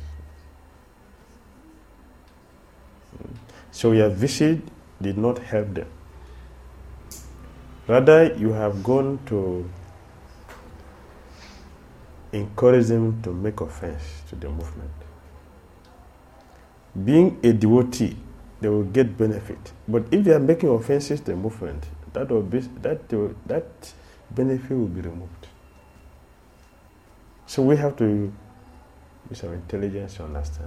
So your visit did not help them. Rather, you have gone to encourage them to make offense to the movement. Being a devotee, they will get benefit. But if they are making offenses to the movement, that benefit will be removed. So we have to use our intelligence to understand.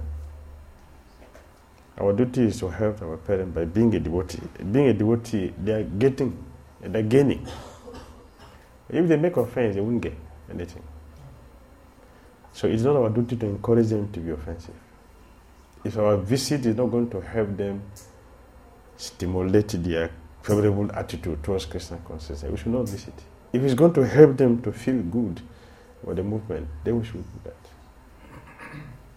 Our duty is to help our parents by being a devotee. Being a devotee, they are gaining. If they make offense, they won't get anything. So it's not our duty to encourage them to be offensive. If our visit is not going to help them stimulate their favorable attitude towards Christian consciousness, we should not visit. If it's going to help them to feel good about the movement, then we should do that.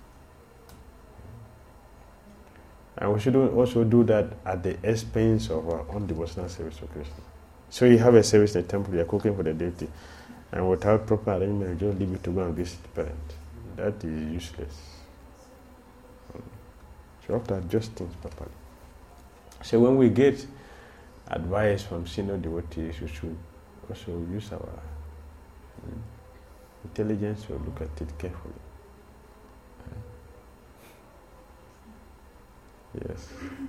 And we should also do that at the expense of our own devotional service to Krishna. So you have a service in the temple, you are cooking for the deity, and without proper arrangement, you just leave it to go and visit the parent. That is useless. So you have to adjust things properly. So when we get advice from senior devotees, we should also use our intelligence to look at it carefully. Yes.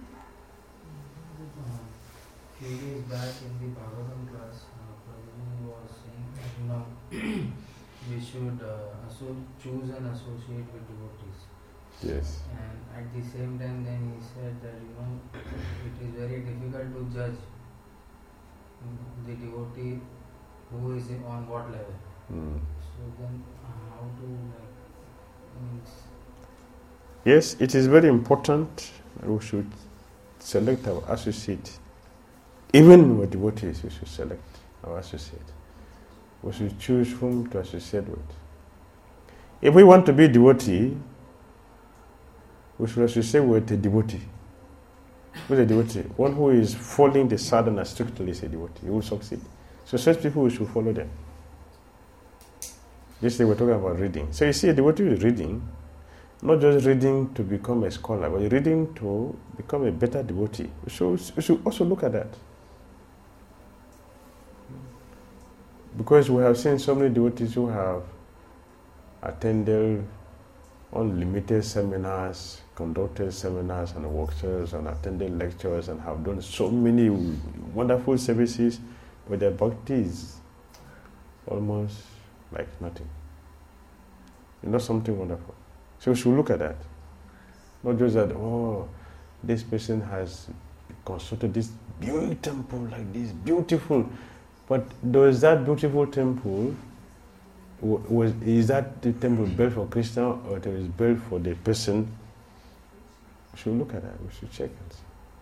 Few days back in the Bhagavatam class, Prabhu was saying that we should choose and associate with devotees. Yes. And at the same time, then he said that it is very difficult to judge the devotee who is on what level. So then, how to Yes, it is very important. We should select our associate. Even with devotees, we should select our associate. We should choose whom to associate with. If we want to be devotee, we should associate with a devotee. Who is a devotee? One who is following the sadhana strictly is a devotee. He will succeed. So such people, we should follow them. Yesterday we were talking about reading. So you see, a devotee is reading, not just reading to become a scholar, but reading to become a better devotee. So we should also look at that. Because we have seen so many devotees who have attended unlimited seminars, conducted seminars and workshops, and attended lectures, and have done so many wonderful services, but their bhakti is almost like nothing. It's not something wonderful. So we should look at that. Not just that, this person has constructed this beautiful temple like this, beautiful. But does that beautiful temple, is that the temple built for Krishna or it is built for the person? We should look at that. We should check it.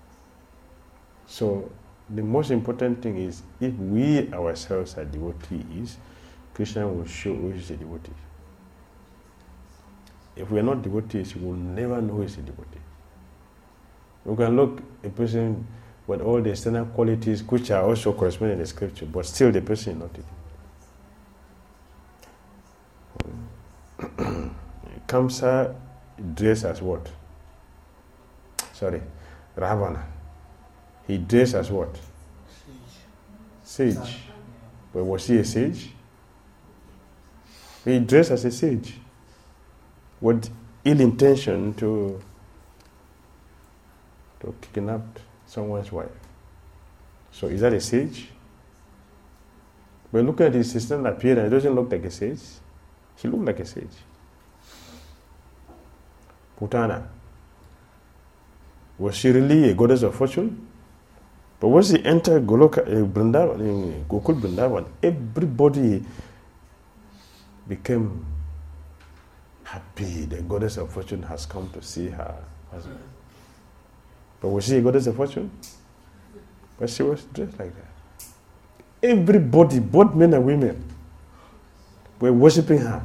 So the most important thing is, if we ourselves are devotees, Krishna will show who is a devotee. If we are not devotees, you will never know who is a devotee. You can look a person with all the external qualities which are also corresponding in the scripture, but still the person is not it. Kamsa dressed as what? Ravana. He dressed as what? Sage. But was he a sage? He dressed as a sage with ill intention to kidnap someone's wife. So is that a sage? But look at his external appearance, it doesn't look like a sage. He looked like a sage. Putana. Was she really a goddess of fortune? But once he entered Goloka, Vrindavan, Gokul Vrindavan, everybody became happy. The goddess of fortune has come to see her husband. But was she a goddess of fortune? But she was dressed like that. Everybody, both men and women, were worshipping her.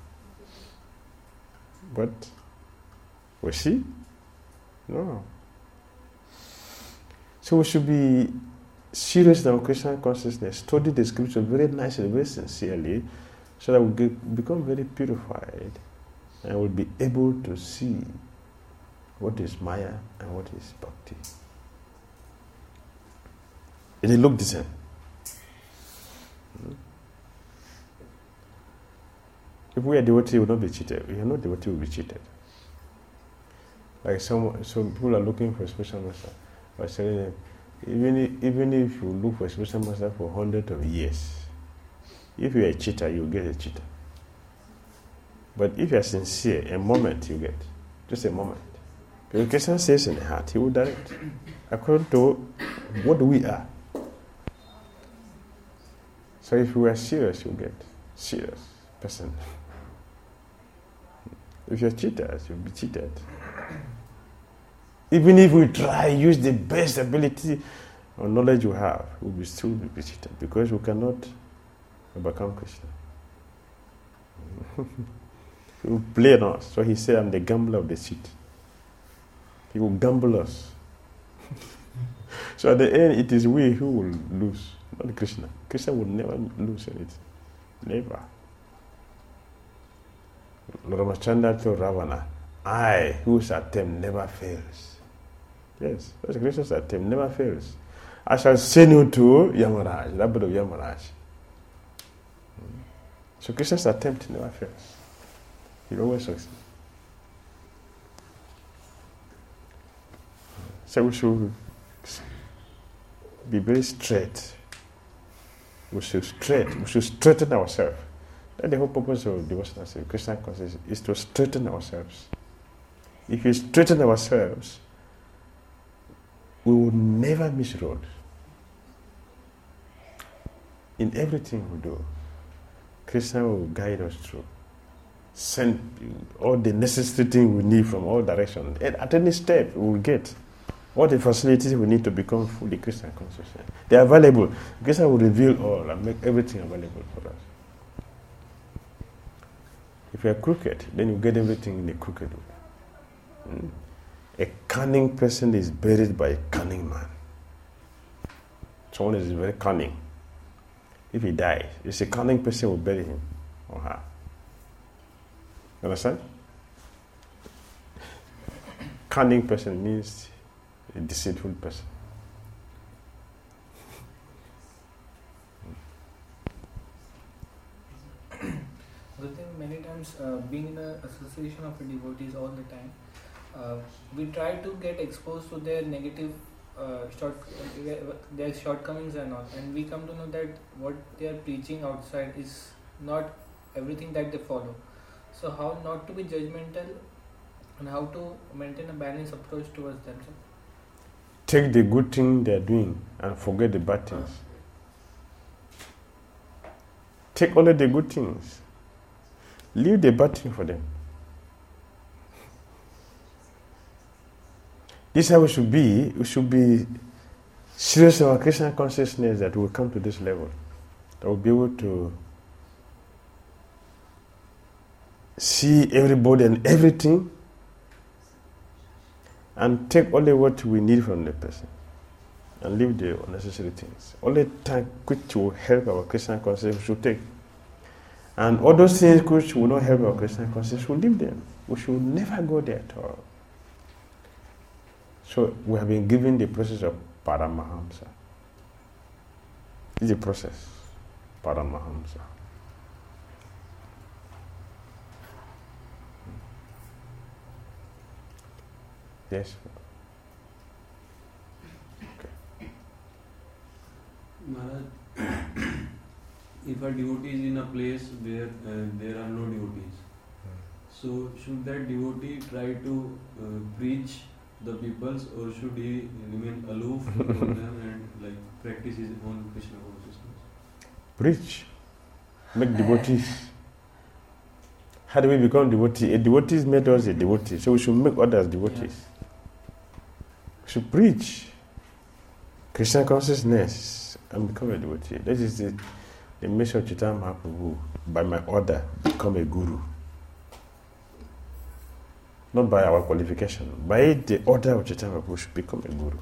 But was she? No. So we should be serious in our Christian consciousness, study the scripture very nicely, very sincerely, so that we become very purified and we'll be able to see what is Maya and what is Bhakti. And they look the same. If we are devotee, we will not be cheated. If we are not devotee, we will be cheated. Like some people are looking for a special master. But telling them, even if you look for a special master for hundreds of years, if you are a cheater, you will get a cheater. But if you are sincere, a moment you get. Just a moment. Because Krishna says in the heart, he will direct. According to what we are. So if you are serious, you get serious person. If you are cheaters, you'll be cheated. Even if we try, use the best ability or knowledge we have, we will still be cheated because we cannot overcome Krishna. He will play on us. So he said, I'm the gambler of the seat. He will gamble us. So at the end, it is we who will lose, not Krishna. Krishna will never lose anything. Never. Ramachandra told Ravana, I, whose attempt never fails. Yes, that's Krishna's attempt, never fails. I shall send you to Yamaraj, the abode of Yamaraj. So Krishna's attempt never fails. He always succeeds. So we should be very straight. We should straighten ourselves. That's the whole purpose of devotional service, Krishna consciousness, is to straighten ourselves. If we straighten ourselves, we will never miss road. In everything we do, Krishna will guide us through. Send all the necessary things we need from all directions. At any step, we will get all the facilities we need to become fully Krishna conscious. They are available. Krishna will reveal all and make everything available for us. If you are crooked, then you get everything in a crooked way. A cunning person is buried by a cunning man. Someone is very cunning. If he dies, it's a cunning person will bury him or her. You understand? Cunning person means a deceitful person. The thing many times, being in an association of devotees all the time, we try to get exposed to their negative their shortcomings and all, and we come to know that what they are preaching outside is not everything that they follow. So how not to be judgmental and how to maintain a balanced approach towards themselves? Take the good thing they are doing and forget the bad things. Take only the good things. Leave the bad thing for them. This is how we should be. We should be serious in our Krishna consciousness that we'll come to this level. That we'll be able to see everybody and everything and take only what we need from the person and leave the unnecessary things. Only time which will help our Krishna consciousness we should take. And all those things which will not help our Krishna consciousness, we'll leave them. We should never go there at all. So we have been given the process of Paramahamsa. It's a process, Paramahamsa. Yes? Okay. Maharaj, if a devotee is in a place where there are no devotees, So should that devotee try to preach the peoples, or should he remain aloof from them and like practice his own Krishna consciousness? Preach. Make devotees. How do we become devotees? A devotee made us a devotee, so we should make others devotees. We should preach Krishna consciousness and become a devotee. That is the mission of Chaitanya Mahaprabhu. By my order, become a guru. Not by our qualification. By the order of Chaitanya Mahaprabhu, should become a guru.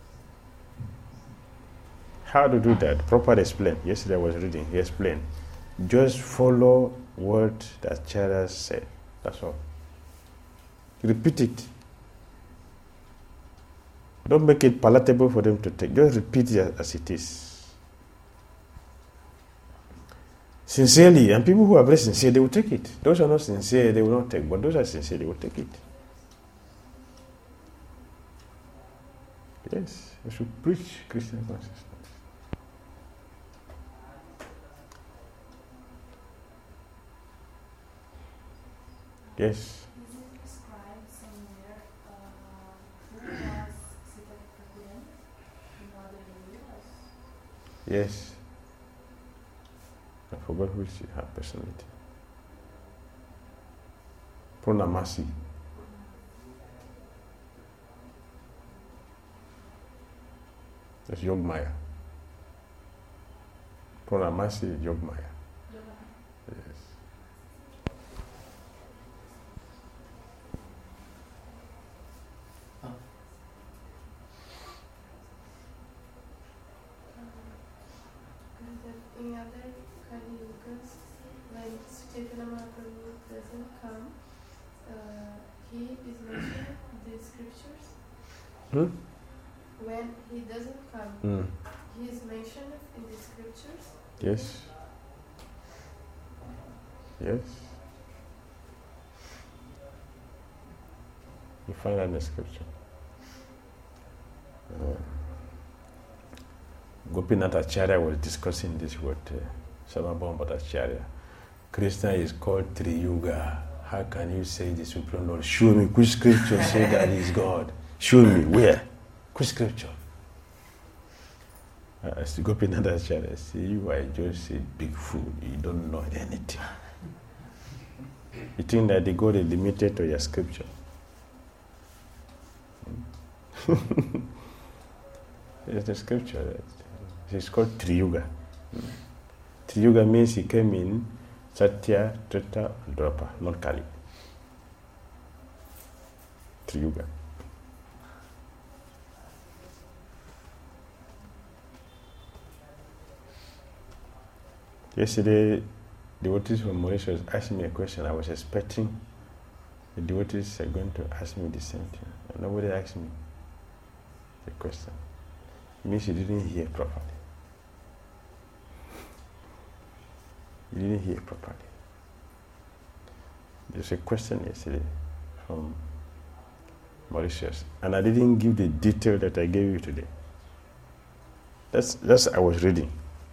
How to do that? Properly explain. Yesterday I was reading. He explained. Just follow what the Acharya said. That's all. Repeat it. Don't make it palatable for them to take. Just repeat it as it is. Sincerely, and people who are very sincere, they will take it. Those who are not sincere, they will not take. But those who are sincere, they will take it. Yes, you should preach Christian consciousness. Yes. Is it described somewhere who was Sita Prabhupada in other areas? Yes. I forgot which her personality. Purnamasi. That's Yogmaya. Purnamasi is Yogmaya. Yes. In other Kali Yugas, when Chaitanya Mahaprabhu doesn't come, he is mentioned in the scriptures. When he doesn't come, he is mentioned in the scriptures. Yes. Yes. You find that in the scripture. Gopinath Acharya was discussing this with Sarvabhauma Bhattacharya. Krishna is called Triyuga. How can you say the Supreme Lord? Show me which scripture say that he is God. Show me where. Which scripture? Gopinath Acharya say, you are just a big fool. You don't know anything. You think that the God is limited to your scripture. It's the scripture that it's called Triyuga. Triyuga means he came in Satya, Treta, and Dwapara, not Kali. Triyuga. Yesterday, devotees from Mauritius asked me a question. I was expecting the devotees are going to ask me the same thing. And nobody asked me the question. It means you didn't hear properly. You didn't hear properly. There's a question yesterday from Mauritius, and I didn't give the detail that I gave you today. That's I was reading.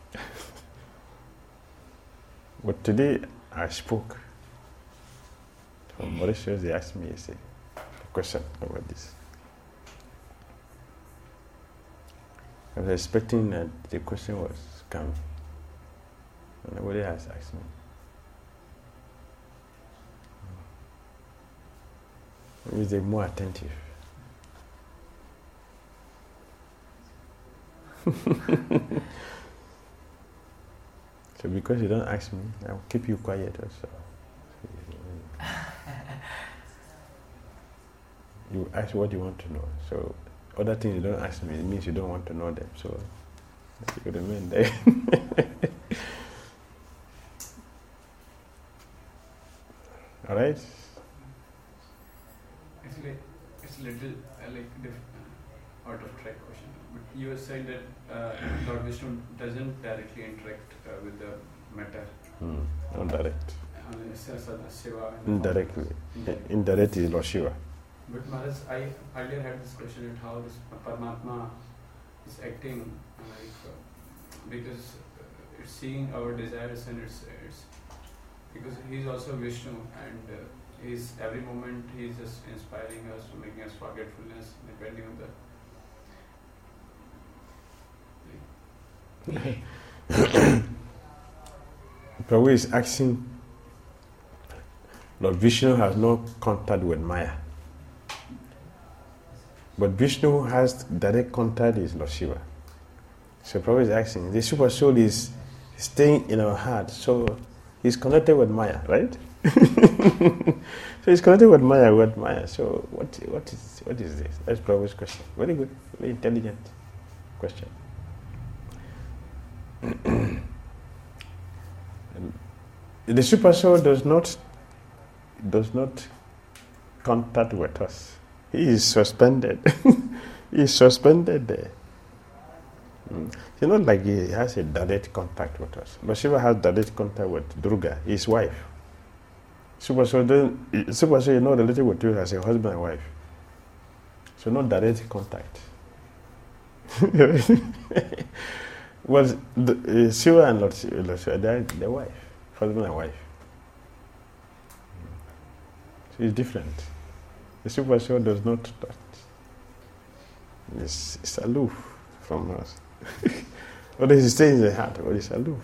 But today I spoke. From Mauritius, they asked me yesterday a question about this. I was expecting that the question was coming. And nobody has asked me. Maybe they're more attentive. So because you don't ask me, I'll keep you quiet also. You ask what you want to know. So other things you don't ask me, it means you don't want to know them. So you remain there. All right? Actually, it's a little out of track question. But you were saying that Lord Vishnu doesn't directly interact with the matter. Not direct. Shiva. Indirectly. Indirect is Lord Shiva. But Maharaj, I earlier had this question at how this Paramatma is acting because it's seeing our desires and it's because he's also Vishnu and He's every moment he's just inspiring us, making us forgetfulness, depending on the. Prabhu is asking, Lord Vishnu has no contact with Maya. But Vishnu has direct contact with Lord Shiva. So Prabhu is asking, the super soul is staying in our heart, so he's connected with Maya, right? So he's connected with Maya, So what is this? That's Prabhu's question. Very good, very intelligent question. The super soul does not contact with us. He is suspended. He is suspended there. It's not like he has a direct contact with us. But Shiva has direct contact with Durga, his wife. Super soul, you know, related with you as a husband and wife. So not direct contact. Well, Shiva and Lord Shiva, they're wife, husband and wife. So it's different. The super soul does not touch. It's aloof from us. What does it stay in the heart? What is aloof?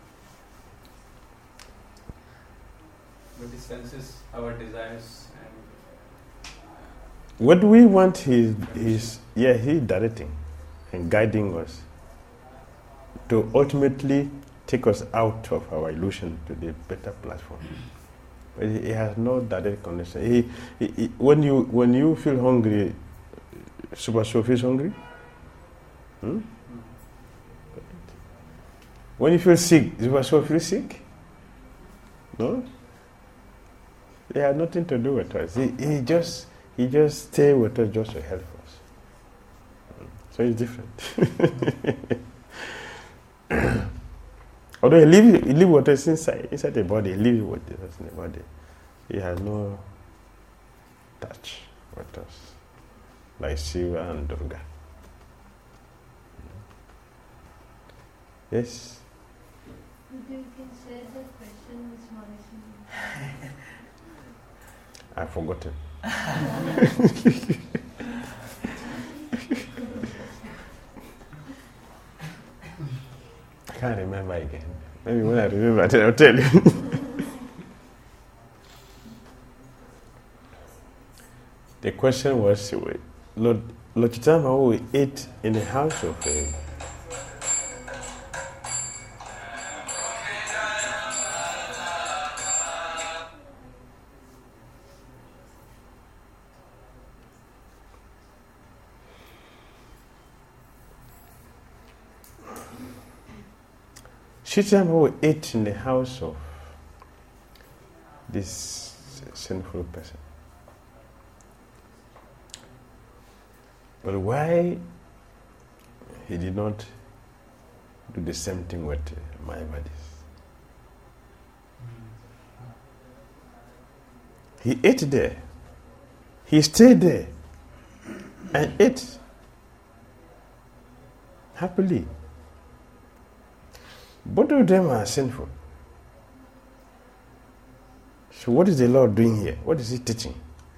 But he senses our desires and. What we want, he's directing and guiding us to ultimately take us out of our illusion to the better platform. But he has no direct connection. When you feel hungry, super soul feels hungry. When you feel sick, super soul feels sick. No, they have nothing to do with us. He just stay with us just to help us. So it's different. Although he lives with us inside the body, he lives with us in the body. He has no touch with us, like Shiva and Durga. Yes? You can share the question which Maharshi. I've forgotten. I can't remember again. Maybe when I remember, I'll tell you. The question was, Lord Chaitanya Mahaprabhu ate in the house of Chaitanya Mahaprabhu ate in the house of this sinful person. But why he did not do the same thing with Mayavadis? He ate there. He stayed there and ate happily. Both of them are sinful. So what is the Lord doing here? What is he teaching?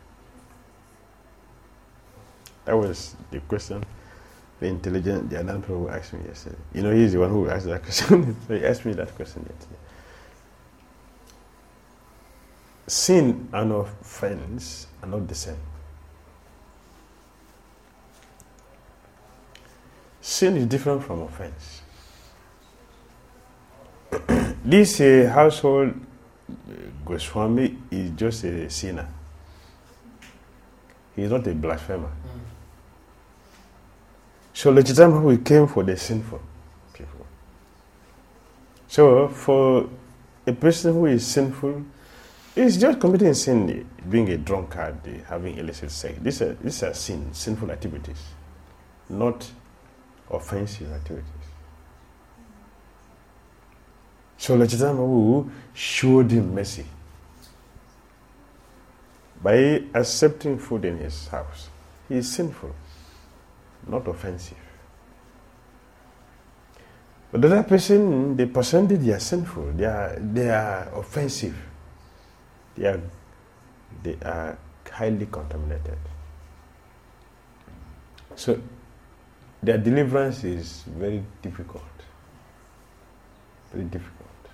That was the question the intelligent Anand Prabhu asked me yesterday. You know, he's the one who asked that question. So he asked me that question yesterday. Sin and offense are not the same. Sin is different from offense. This household Goswami is just a sinner. He is not a blasphemer. So the Chaitanya Mahaprabhu came for the sinful people. So for a person who is sinful, is just committing sin, being a drunkard, having illicit sex. These are sinful activities, not offensive activities. So Lord Chaitanya Mahaprabhu showed him mercy by accepting food in his house. He is sinful, not offensive. But the other person, the percentage they are sinful, they are offensive. They are they are highly contaminated. So their deliverance is very difficult. Very difficult.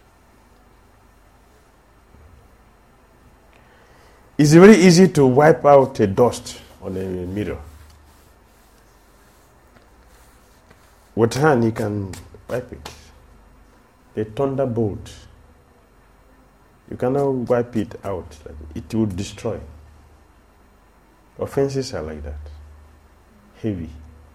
It's very easy to wipe out a dust on a mirror. With hand, you can wipe it. A thunderbolt, you cannot wipe it out. It will destroy. Offenses are like that. Heavy.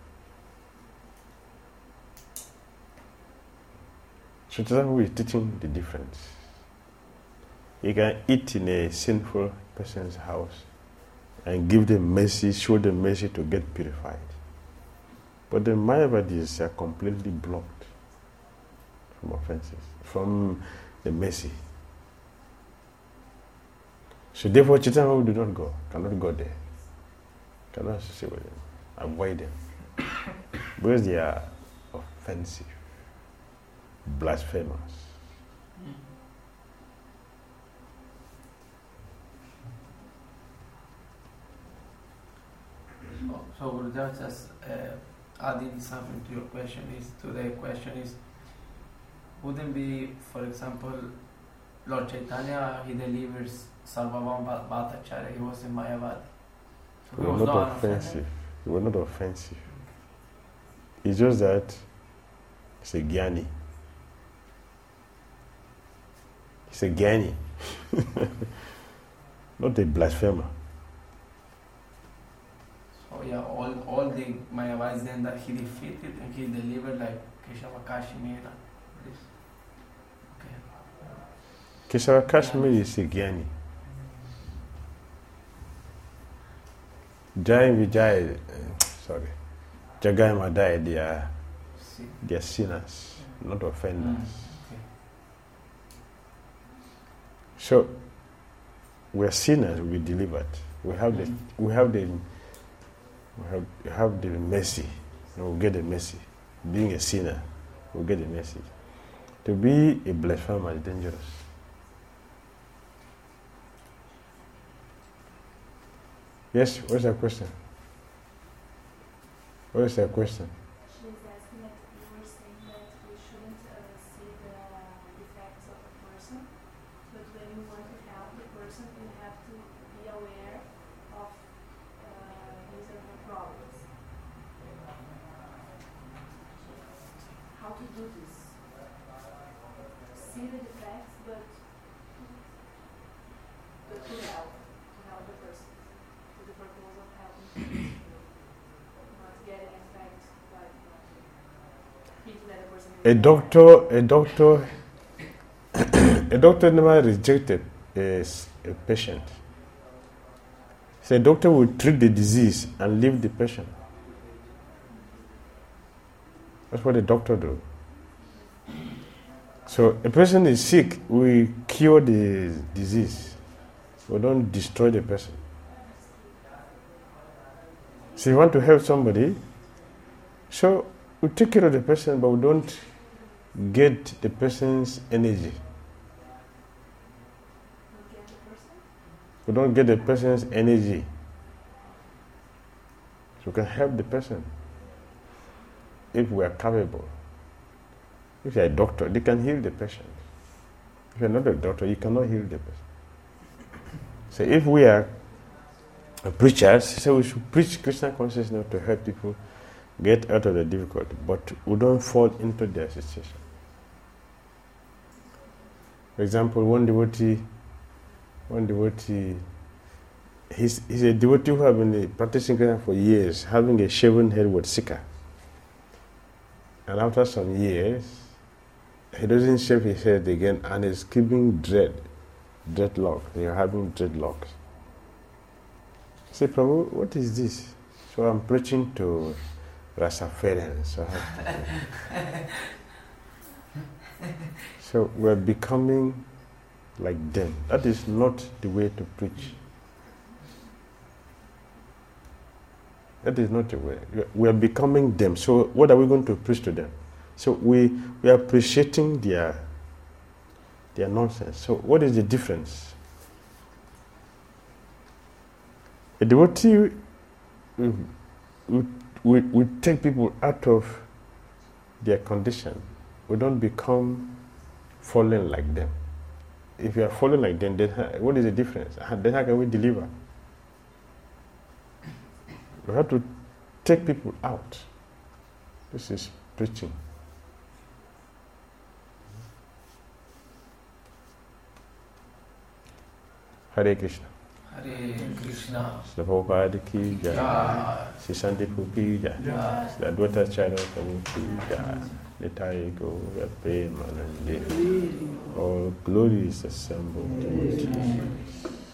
So Chitambu is teaching the difference. You can eat in a sinful person's house and give them mercy, show them mercy to get purified. But the Mayavadis are completely blocked from offenses, from the mercy. So therefore Chitambu do not go, cannot go there, cannot associate with them, avoid them, because they are offensive, blasphemous. So Guruji, just adding something to your question is, wouldn't be, for example, Lord Chaitanya, he delivers Sarvabhauma Bhattacharya, he was in Mayavadi. So He was not offensive. He was not offensive. It's just that he's a Gyani. He's a Gyani. Not a blasphemer. So yeah, all the Mayavadis then that he defeated and he delivered like Keshava Kashmira. Okay. Keshava Kashmir is a Gyani. Jai Vijay, Jagai Madai, they are sinners, not offenders. Okay. So we are sinners, we delivered. We have the mercy, and we'll get the mercy. Being a sinner, we'll get the mercy. To be a blasphemer is dangerous. Yes, what's your question? What is your question? She's asking that you were saying that we shouldn't see the defects of a person, but when you want to help the person, you have to be aware of his or her problems. How to do this? See the defects, but to help the person, to the purpose of helping. Not get an effect like thinking that a person is A doctor never rejected a patient. So a doctor will treat the disease and leave the patient. That's what a doctor do. So a person is sick, we cure the disease. We don't destroy the person. So you want to help somebody, so we take care of the person, but we don't get the person's energy. We don't get the person's energy. So we can help the person if we are capable. If you are a doctor, they can heal the patient. If you are not a doctor, you cannot heal the person. So if we are preachers, so we should preach Krishna consciousness to help people get out of the difficulty, but we don't fall into their situation. For example, one devotee, he's a devotee who has been practicing Krishna for years, having a shaven head with Sika. And after some years, he doesn't shave his head again and is keeping dreadlocks. You're having dreadlocks. I say, Prabhu, what is this? So I'm preaching to Rasafarians. So we're becoming like them. That is not the way to preach. That is not the way. We are becoming them. So what are we going to preach to them? So we are appreciating their nonsense. So what is the difference? A devotee we take people out of their condition. We don't become fallen like them. If you are fallen like them, then what is the difference? Then how can we deliver? We have to take people out. This is preaching. Hare Krishna. Hare Krishna. Srila Prabhupada ki jai. Jai. Sri Sandipu ki jai. Jai. Sri Advaita Acharya Prabhu ki jai. Nitai Gaura Premanande. All glory is assembled to